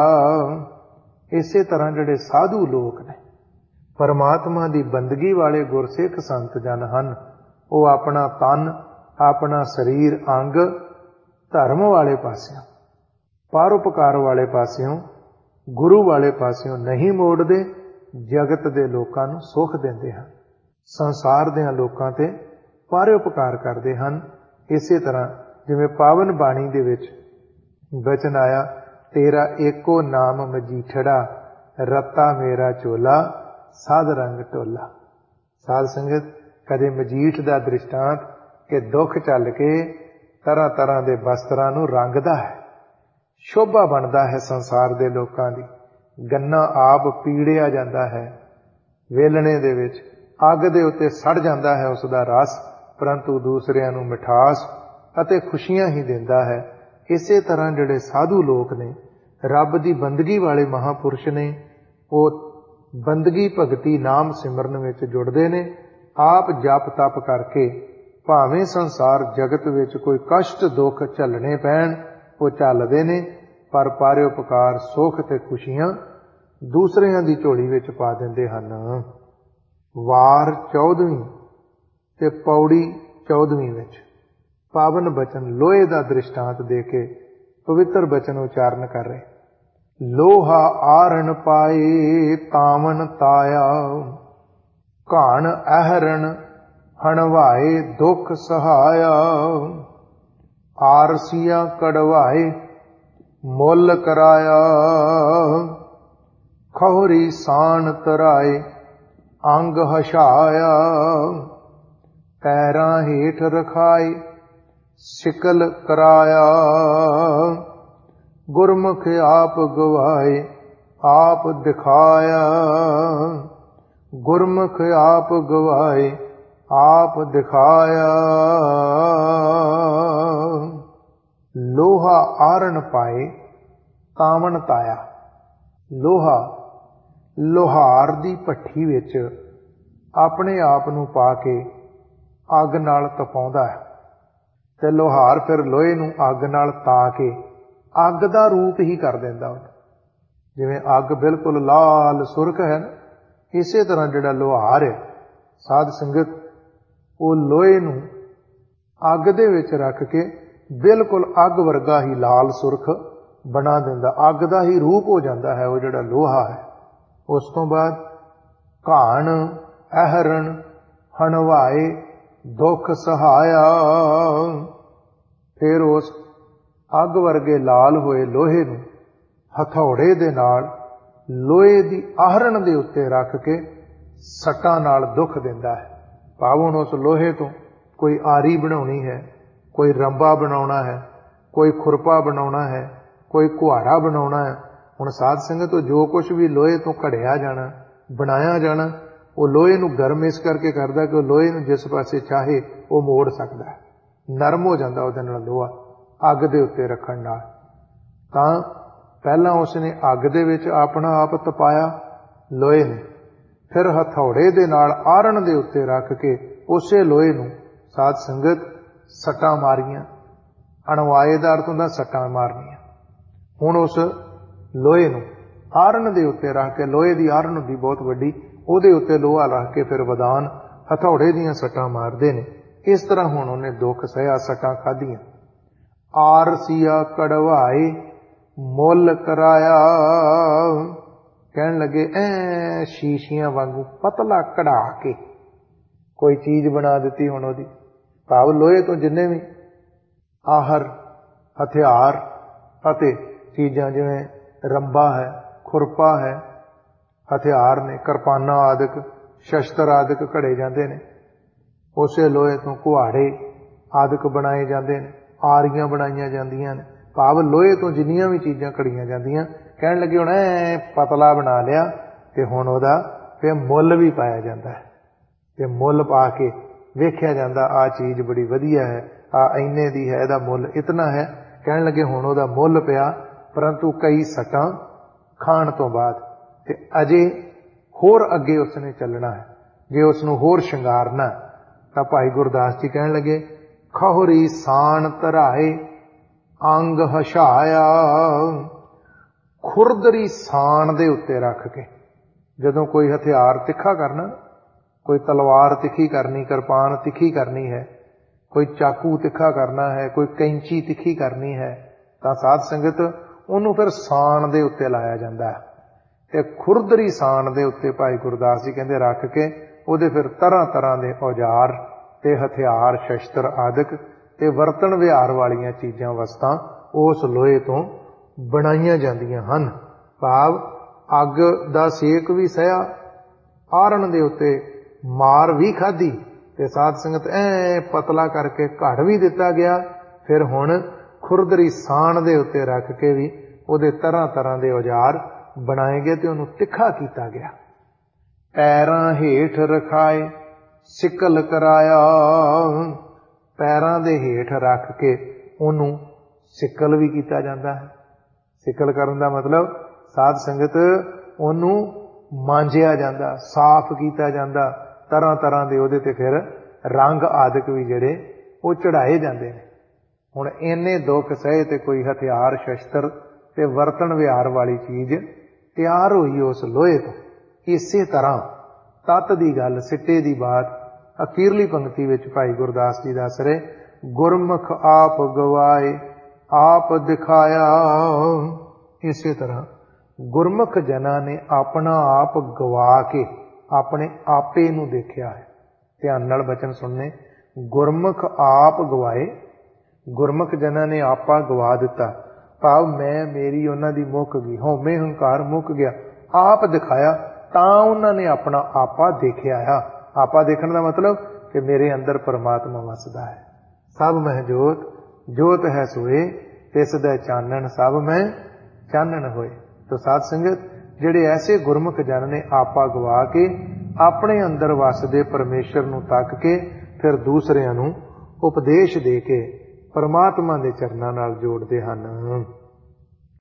ਇਸੇ ਤਰ੍ਹਾਂ ਜਿਹੜੇ ਸਾਧੂ ਲੋਕ ਨੇ, ਪਰਮਾਤਮਾ ਦੀ ਬੰਦਗੀ ਵਾਲੇ ਗੁਰਸਿੱਖ ਸੰਤ ਜਨ ਹਨ, ਉਹ ਆਪਣਾ ਤਨ, ਆਪਣਾ ਸਰੀਰ, ਅੰਗ ਧਰਮ ਵਾਲੇ ਪਾਸਿਓਂ, ਪਰਉਪਕਾਰ ਵਾਲੇ ਪਾਸਿਓਂ, ਗੁਰੂ ਵਾਲੇ ਪਾਸਿਓਂ ਨਹੀਂ ਮੋੜਦੇ, ਜਗਤ ਦੇ ਲੋਕਾਂ ਨੂੰ ਸੁੱਖ ਦਿੰਦੇ ਹਨ, ਸੰਸਾਰ ਦੇ ਲੋਕਾਂ ਤੇ ਪਰਉਪਕਾਰ ਕਰਦੇ ਹਨ। ਇਸੇ ਤਰ੍ਹਾਂ ਜਿਵੇਂ ਪਾਵਨ ਬਾਣੀ ਦੇ ਵਿੱਚ ਬਚਨ ਆਇਆ, ਤੇਰਾ ਏਕੋ ਨਾਮ ਮਜੀਠੜਾ, ਰੱਤਾ ਮੇਰਾ ਚੋਲਾ, ਸਾਧ ਰੰਗ ਢੋਲਾ। ਸਾਧ ਸੰਗਤ, ਕਦੇ ਮਜੀਠ ਦਾ ਦ੍ਰਿਸ਼ਟਾਂਤ ਕਿ ਦੁੱਖ ਚੱਲ ਕੇ ਤਰ੍ਹਾਂ ਤਰ੍ਹਾਂ ਦੇ ਵਸਤਰਾਂ ਨੂੰ ਰੰਗਦਾ ਹੈ, ਸ਼ੋਭਾ ਬਣਦਾ ਹੈ ਸੰਸਾਰ ਦੇ ਲੋਕਾਂ ਦੀ। ਗੰਨਾ ਆਪ ਪੀੜਿਆ ਜਾਂਦਾ ਹੈ ਵੇਲਣੇ ਦੇ ਵਿੱਚ, ਅੱਗ ਦੇ ਉੱਤੇ ਸੜ ਜਾਂਦਾ ਹੈ ਉਸ ਦਾ ਰਸ, ਪਰੰਤੂ ਦੂਸਰਿਆਂ ਨੂੰ ਮਿਠਾਸ ਅਤੇ ਖੁਸ਼ੀਆਂ ਹੀ ਦਿੰਦਾ ਹੈ। ਇਸੇ ਤਰ੍ਹਾਂ ਜਿਹੜੇ ਸਾਧੂ ਲੋਕ ਨੇ, ਰੱਬ ਦੀ ਬੰਦਗੀ ਵਾਲੇ ਮਹਾਂਪੁਰਸ਼ ਨੇ, ਉਹ ਬੰਦਗੀ ਭਗਤੀ ਨਾਮ ਸਿਮਰਨ ਵਿੱਚ ਜੁੜਦੇ ਨੇ। ਆਪ ਜਪ ਤਪ ਕਰਕੇ ਭਾਵੇਂ ਸੰਸਾਰ ਜਗਤ ਵਿੱਚ ਕੋਈ ਕਸ਼ਟ ਦੁੱਖ ਝੱਲਣੇ ਪੈਣ, ਉਹ ਝੱਲਦੇ ਨੇ, ਪਰ ਪਰਉਪਕਾਰ ਸੁੱਖ ਤੇ ਖੁਸ਼ੀਆਂ ਦੂਸਰਿਆਂ ਦੀ ਝੋਲੀ ਵਿੱਚ ਪਾ ਦਿੰਦੇ ਹਨ। ਵਾਰ ਚੌਦਵੀਂ ਤੇ ਪੌੜੀ ਚੌਦਵੀਂ ਵਿੱਚ ਪਾਵਨ ਬਚਨ ਲੋਹੇ ਦਾ ਦ੍ਰਿਸ਼ਟਾਂਤ ਦੇ ਕੇ ਪਵਿੱਤਰ ਬਚਨ ਉਚਾਰਨ ਕਰ ਰਹੇ। ਲੋਹਾ ਆਰਨ ਪਾਏ ਤਾਵਨ ਤਾਇਆ, ਘਾਣ ਅਹਰਣ ਹਣਵਾਏ ਦੁੱਖ ਸਹਾਇਆ, ਆਰਸੀਆਂ ਕੜਵਾਏ ਮੁੱਲ ਕਰਾਇਆ, ਖਹੁਰੀ ਸਾਣ ਤਰਾਏ ਅੰਗ ਹਛਾਇਆ, ਪੈਰਾਂ ਹੇਠ ਰਖਾਏ ਸਿਕਲ ਕਰਾਇਆ, ਗੁਰਮੁਖ ਆਪ ਗਵਾਏ ਆਪ ਦਿਖਾਇਆ, ਗੁਰਮੁਖ ਆਪ ਗਵਾਏ ਆਪ ਦਿਖਾਇਆ। ਲੋਹਾ ਆਰਨ ਪਾਏ ਤਾਵਨ ਤਾਇਆ। ਲੋਹਾ ਲੋਹਾਰ ਦੀ ਭੱਠੀ ਵਿੱਚ ਆਪਣੇ ਆਪ ਨੂੰ ਪਾ ਕੇ ਅੱਗ ਨਾਲ ਤਪਾਉਂਦਾ ਹੈ, ਤੇ ਲੋਹਾਰ ਫਿਰ ਲੋਹੇ ਨੂੰ ਅੱਗ ਨਾਲ ਤਾ ਕੇ ਅੱਗ ਦਾ ਰੂਪ ਹੀ ਕਰ ਦਿੰਦਾ ਉਹਨੂੰ। ਜਿਵੇਂ ਅੱਗ ਬਿਲਕੁਲ ਲਾਲ ਸੁਰਖ ਹੈ ਨਾ, ਇਸੇ ਤਰ੍ਹਾਂ ਜਿਹੜਾ ਲੋਹਾਰ ਹੈ ਸਾਧ ਸੰਗਤ, ਉਹ ਲੋਹੇ ਨੂੰ ਅੱਗ ਦੇ ਵਿੱਚ ਰੱਖ ਕੇ ਬਿਲਕੁਲ ਅੱਗ ਵਰਗਾ ਹੀ ਲਾਲ ਸੁਰਖ ਬਣਾ ਦਿੰਦਾ, ਅੱਗ ਦਾ ਹੀ ਰੂਪ ਹੋ ਜਾਂਦਾ ਹੈ ਉਹ ਜਿਹੜਾ ਲੋਹਾ ਹੈ। ਉਸ ਤੋਂ ਬਾਅਦ ਘਾਣ ਅਹਰਣ ਹਣਵਾਏ ਦੁੱਖ ਸਹਾਇਆ, ਫਿਰ ਉਸ ਅੱਗ ਵਰਗੇ ਲਾਲ ਹੋਏ ਲੋਹੇ ਨੂੰ ਹਥੌੜੇ ਦੇ ਨਾਲ ਲੋਹੇ ਦੀ ਆਹਰਣ ਦੇ ਉੱਤੇ ਰੱਖ ਕੇ ਸੱਟਾਂ ਨਾਲ ਦੁੱਖ ਦਿੰਦਾ ਹੈ। ਭਾਵ ਹੁਣ ਉਸ ਲੋਹੇ ਤੋਂ ਕੋਈ ਆਰੀ ਬਣਾਉਣੀ ਹੈ, ਕੋਈ ਰੰਬਾ ਬਣਾਉਣਾ ਹੈ, ਕੋਈ ਖੁਰਪਾ ਬਣਾਉਣਾ ਹੈ, ਕੋਈ ਕੁਹਾੜਾ ਬਣਾਉਣਾ ਹੈ। ਹੁਣ ਸਾਧ ਸੰਗਤ, ਉਹ ਜੋ ਕੁਛ ਵੀ ਲੋਹੇ ਤੋਂ ਘੜਿਆ ਜਾਣਾ, ਬਣਾਇਆ ਜਾਣਾ, ਉਹ ਲੋਹੇ ਨੂੰ ਗਰਮ ਇਸ ਕਰਕੇ ਕਰਦਾ ਕਿ ਉਹ ਲੋਹੇ ਨੂੰ ਜਿਸ ਪਾਸੇ ਚਾਹੇ ਉਹ ਮੋੜ ਸਕਦਾ ਹੈ, ਨਰਮ ਹੋ ਜਾਂਦਾ ਉਹਦੇ ਨਾਲ ਲੋਹਾ ਅੱਗ ਦੇ ਉੱਤੇ ਰੱਖਣ ਨਾਲ। ਤਾਂ ਪਹਿਲਾਂ ਉਸਨੇ ਅੱਗ ਦੇ ਵਿੱਚ ਆਪਣਾ ਆਪ ਤਪਾਇਆ ਲੋਹੇ ਨੇ, ਫਿਰ ਹਥੌੜੇ ਦੇ ਨਾਲ ਆਹਰਣ ਦੇ ਉੱਤੇ ਰੱਖ ਕੇ ਉਸੇ ਲੋਹੇ ਨੂੰ ਸਾਧ ਸੰਗਤ ਸੱਟਾਂ ਮਾਰੀਆਂ। ਅਣਵਾਏ ਦਾ ਅਰਥ ਹੁੰਦਾ ਸੱਟਾਂ ਮਾਰਨੀਆਂ। ਹੁਣ ਉਸ ਲੋਹੇ ਨੂੰ ਆਹਰਣ ਦੇ ਉੱਤੇ ਰੱਖ ਕੇ, ਲੋਹੇ ਦੀ ਆਹਰਣ ਹੁੰਦੀ ਬਹੁਤ ਵੱਡੀ, ਉਹਦੇ ਉੱਤੇ ਲੋਹਾ ਰੱਖ ਕੇ ਫਿਰ ਵਦਾਨ ਹਥੌੜੇ ਦੀਆਂ ਸੱਟਾਂ ਮਾਰਦੇ ਨੇ। ਇਸ ਤਰ੍ਹਾਂ ਹੁਣ ਉਹਨੇ ਦੁੱਖ ਸਹਿਆ, ਸੱਟਾਂ ਖਾਧੀਆਂ। ਆਰਸੀਆ ਕੜਵਾਏ ਮੁੱਲ ਕਰਾਇਆ, ਕਹਿਣ ਲੱਗੇ ਐ ਸ਼ੀਸ਼ੀਆਂ ਵਾਂਗੂ ਪਤਲਾ ਕਢਾ ਕੇ ਕੋਈ ਚੀਜ਼ ਬਣਾ ਦਿੱਤੀ ਹੁਣ ਉਹਦੀ। ਭਾਵ ਲੋਹੇ ਤੋਂ ਜਿੰਨੇ ਵੀ ਆਹਰ ਹਥਿਆਰ ਅਤੇ ਚੀਜ਼ਾਂ, ਜਿਵੇਂ ਰੰਬਾ ਹੈ, ਖੁਰਪਾ ਹੈ, ਹਥਿਆਰ ਨੇ, ਕਿਰਪਾਨਾਂ ਆਦਿਕ, ਸ਼ਸਤਰ ਆਦਿਕ ਘੜੇ ਜਾਂਦੇ ਨੇ, ਉਸੇ ਲੋਹੇ ਤੋਂ ਕੁਹਾੜੇ ਆਦਿਕ ਬਣਾਏ ਜਾਂਦੇ ਨੇ, ਆਰੀਆਂ ਬਣਾਈਆਂ ਜਾਂਦੀਆਂ ਨੇ। ਭਾਵ ਲੋਹੇ ਤੋਂ ਜਿੰਨੀਆਂ ਵੀ ਚੀਜ਼ਾਂ ਘੜੀਆਂ ਜਾਂਦੀਆਂ, ਕਹਿਣ ਲੱਗੇ ਹੁਣ ਐ ਪਤਲਾ ਬਣਾ ਲਿਆ ਤੇ ਹੁਣ ਉਹਦਾ ਫਿਰ ਮੁੱਲ ਵੀ ਪਾਇਆ ਜਾਂਦਾ ਹੈ, ਤੇ ਮੁੱਲ ਪਾ ਕੇ ਵੇਖਿਆ ਜਾਂਦਾ ਆਹ ਚੀਜ਼ ਬੜੀ ਵਧੀਆ ਹੈ, ਆਹ ਇੰਨੇ ਦੀ ਹੈ, ਇਹਦਾ ਮੁੱਲ ਇਤਨਾ ਹੈ। ਕਹਿਣ ਲੱਗੇ ਹੁਣ ਉਹਦਾ ਮੁੱਲ ਪਿਆ, ਪਰੰਤੂ ਕਈ ਸੱਟਾਂ ਖਾਣ ਤੋਂ ਬਾਅਦ, ਤੇ ਅਜੇ ਹੋਰ ਅੱਗੇ ਉਸਨੇ ਚੱਲਣਾ ਹੈ। ਜੇ ਉਸਨੂੰ ਹੋਰ ਸ਼ਿੰਗਾਰਨਾ ਤਾਂ ਭਾਈ ਗੁਰਦਾਸ ਜੀ ਕਹਿਣ ਲੱਗੇ, ਖਹੁਰੀ ਸਾਣ ਧਰਾਏ ਅੰਗ ਹਛਾਇਆ। ਖੁਰਦਰੀ ਸਾਣ ਦੇ ਉੱਤੇ ਰੱਖ ਕੇ, ਜਦੋਂ ਕੋਈ ਹਥਿਆਰ ਤਿੱਖਾ ਕਰਨਾ, ਕੋਈ ਤਲਵਾਰ ਤਿੱਖੀ ਕਰਨੀ, ਕਿਰਪਾਨ ਤਿੱਖੀ ਕਰਨੀ ਹੈ, ਕੋਈ ਚਾਕੂ ਤਿੱਖਾ ਕਰਨਾ ਹੈ, ਕੋਈ ਕੈਂਚੀ ਤਿੱਖੀ ਕਰਨੀ ਹੈ, ਤਾਂ ਸਾਧ ਸੰਗਤ ਉਹਨੂੰ ਫਿਰ ਸਾਣ ਦੇ ਉੱਤੇ ਲਾਇਆ ਜਾਂਦਾ ਹੈ। ਤੇ ਖੁਰਦਰੀ ਸਾਣ ਦੇ ਉੱਤੇ ਭਾਈ ਗੁਰਦਾਸ ਜੀ ਕਹਿੰਦੇ ਰੱਖ ਕੇ ਉਹਦੇ ਫਿਰ ਤਰ੍ਹਾਂ ਤਰ੍ਹਾਂ ਦੇ ਔਜ਼ਾਰ ਤੇ ਹਥਿਆਰ ਸ਼ਸਤਰ ਆਦਿਕ ਤੇ ਵਰਤਣ ਵਿਹਾਰ ਵਾਲੀਆਂ ਚੀਜ਼ਾਂ ਵਸਤਾਂ ਉਸ ਲੋਹੇ ਤੋਂ ਬਣਾਈਆਂ ਜਾਂਦੀਆਂ ਹਨ। ਭਾਵ ਅੱਗ ਦਾ ਸੇਕ ਵੀ ਸਹਿਆ, ਆਰਣ ਦੇ ਉੱਤੇ ਮਾਰ ਵੀ ਖਾਧੀ ਤੇ ਸਾਧ ਸੰਗਤ ਐ ਪਤਲਾ ਕਰਕੇ ਘੜ ਵੀ ਦਿੱਤਾ ਗਿਆ। ਫਿਰ ਹੁਣ ਖੁਰਦਰੀ ਸਾਣ ਦੇ ਉੱਤੇ ਰੱਖ ਕੇ ਵੀ ਉਹਦੇ ਤਰ੍ਹਾਂ ਤਰ੍ਹਾਂ ਦੇ ਔਜ਼ਾਰ ਬਣਾਏ ਗਏ ਤੇ ਉਹਨੂੰ ਤਿੱਖਾ ਕੀਤਾ ਗਿਆ। ਪੈਰਾਂ ਹੇਠ ਰਖਾਏ ਸਿਕਲ ਕਰਾਇਆ, ਪੈਰਾਂ ਦੇ ਹੇਠ ਰੱਖ ਕੇ ਉਹਨੂੰ ਸਿਕਲ ਵੀ ਕੀਤਾ ਜਾਂਦਾ ਹੈ। ਸਿਕਲ ਕਰਨ ਦਾ ਮਤਲਬ ਸਾਧ ਸੰਗਤ ਉਹਨੂੰ ਮਾਂਜਿਆ ਜਾਂਦਾ, ਸਾਫ਼ ਕੀਤਾ ਜਾਂਦਾ, ਤਰ੍ਹਾਂ ਤਰ੍ਹਾਂ ਦੇ ਉਹਦੇ ਤੇ ਫਿਰ ਰੰਗ ਆਦਿਕ ਵੀ ਜਿਹੜੇ ਉਹ ਚੜਾਏ ਜਾਂਦੇ ਨੇ। ਹੁਣ ਇੰਨੇ ਦੁੱਖ ਸਹੇ ਤੇ ਕੋਈ ਹਥਿਆਰ ਸ਼ਸਤਰ ਤੇ ਵਰਤਣ ਵਿਹਾਰ ਵਾਲੀ ਚੀਜ਼ ਤਿਆਰ ਹੋਈ ਉਸ ਲੋਹੇ ਤੋਂ। ਇਸੇ ਤਰ੍ਹਾਂ ਤਤ ਦੀ ਗੱਲ, ਸਿੱਟੇ ਦੀ ਬਾਤ ਅਖੀਰਲੀ ਪੰਕਤੀ ਵਿੱਚ ਭਾਈ ਗੁਰਦਾਸ ਜੀ ਦੱਸ ਰਹੇ, ਗੁਰਮੁਖ ਆਪ ਗਵਾਏ ਆਪ ਦਿਖਾਇਆ। ਇਸੇ ਤਰ੍ਹਾਂ ਗੁਰਮੁਖ ਜਨਾਂ ਨੇ ਆਪਣਾ ਆਪ ਗਵਾ ਕੇ ਆਪਣੇ ਆਪੇ ਨੂੰ ਦੇਖਿਆ ਹੈ। ਧਿਆਨ ਨਾਲ ਬਚਨ ਸੁਣਨੇ, ਗੁਰਮੁਖ ਆਪ ਗਵਾਏ, ਗੁਰਮੁਖ ਜਨਾਂ ਨੇ ਆਪਾ ਗਵਾ ਦਿੱਤਾ। ਭਾਵ ਮੈਂ ਮੇਰੀ ਉਹਨਾਂ ਦੀ ਮੁੱਕ ਗਈ, ਹਉਮੈ ਹੰਕਾਰ ਮੁੱਕ ਗਿਆ। ਆਪ ਦਿਖਾਇਆ ਤਾਂ ਉਹਨਾਂ ਨੇ ਆਪਣਾ ਆਪਾ ਦੇਖਿਆ ਆ। ਆਪਾ ਦੇਖਣ ਦਾ ਮਤਲਬ ਕਿ ਮੇਰੇ ਅੰਦਰ ਪਰਮਾਤਮਾ ਵਸਦਾ ਹੈ। ਸਭ ਮਹਿ ਜੋਤ ਜੋਤ ਹੈ ਸੋਏ, ਤਿਸ ਦਾ ਚਾਨਣ ਸਭ ਮੈਂ ਚਾਨਣ ਹੋਏ। ਤੋ ਸਾਧ ਸੰਗਤ, ਜਿਹੜੇ ਐਸੇ ਗੁਰਮੁਖ ਜਨ ਨੇ ਆਪਾ ਗਵਾ ਕੇ ਆਪਣੇ ਅੰਦਰ ਵਸਦੇ ਪਰਮੇਸ਼ਰ ਨੂੰ ਤੱਕ ਕੇ ਫਿਰ ਦੂਸਰਿਆਂ ਨੂੰ ਉਪਦੇਸ਼ ਦੇ ਕੇ ਪਰਮਾਤਮਾ ਦੇ ਚਰਨਾਂ ਨਾਲ ਜੋੜਦੇ ਹਨ।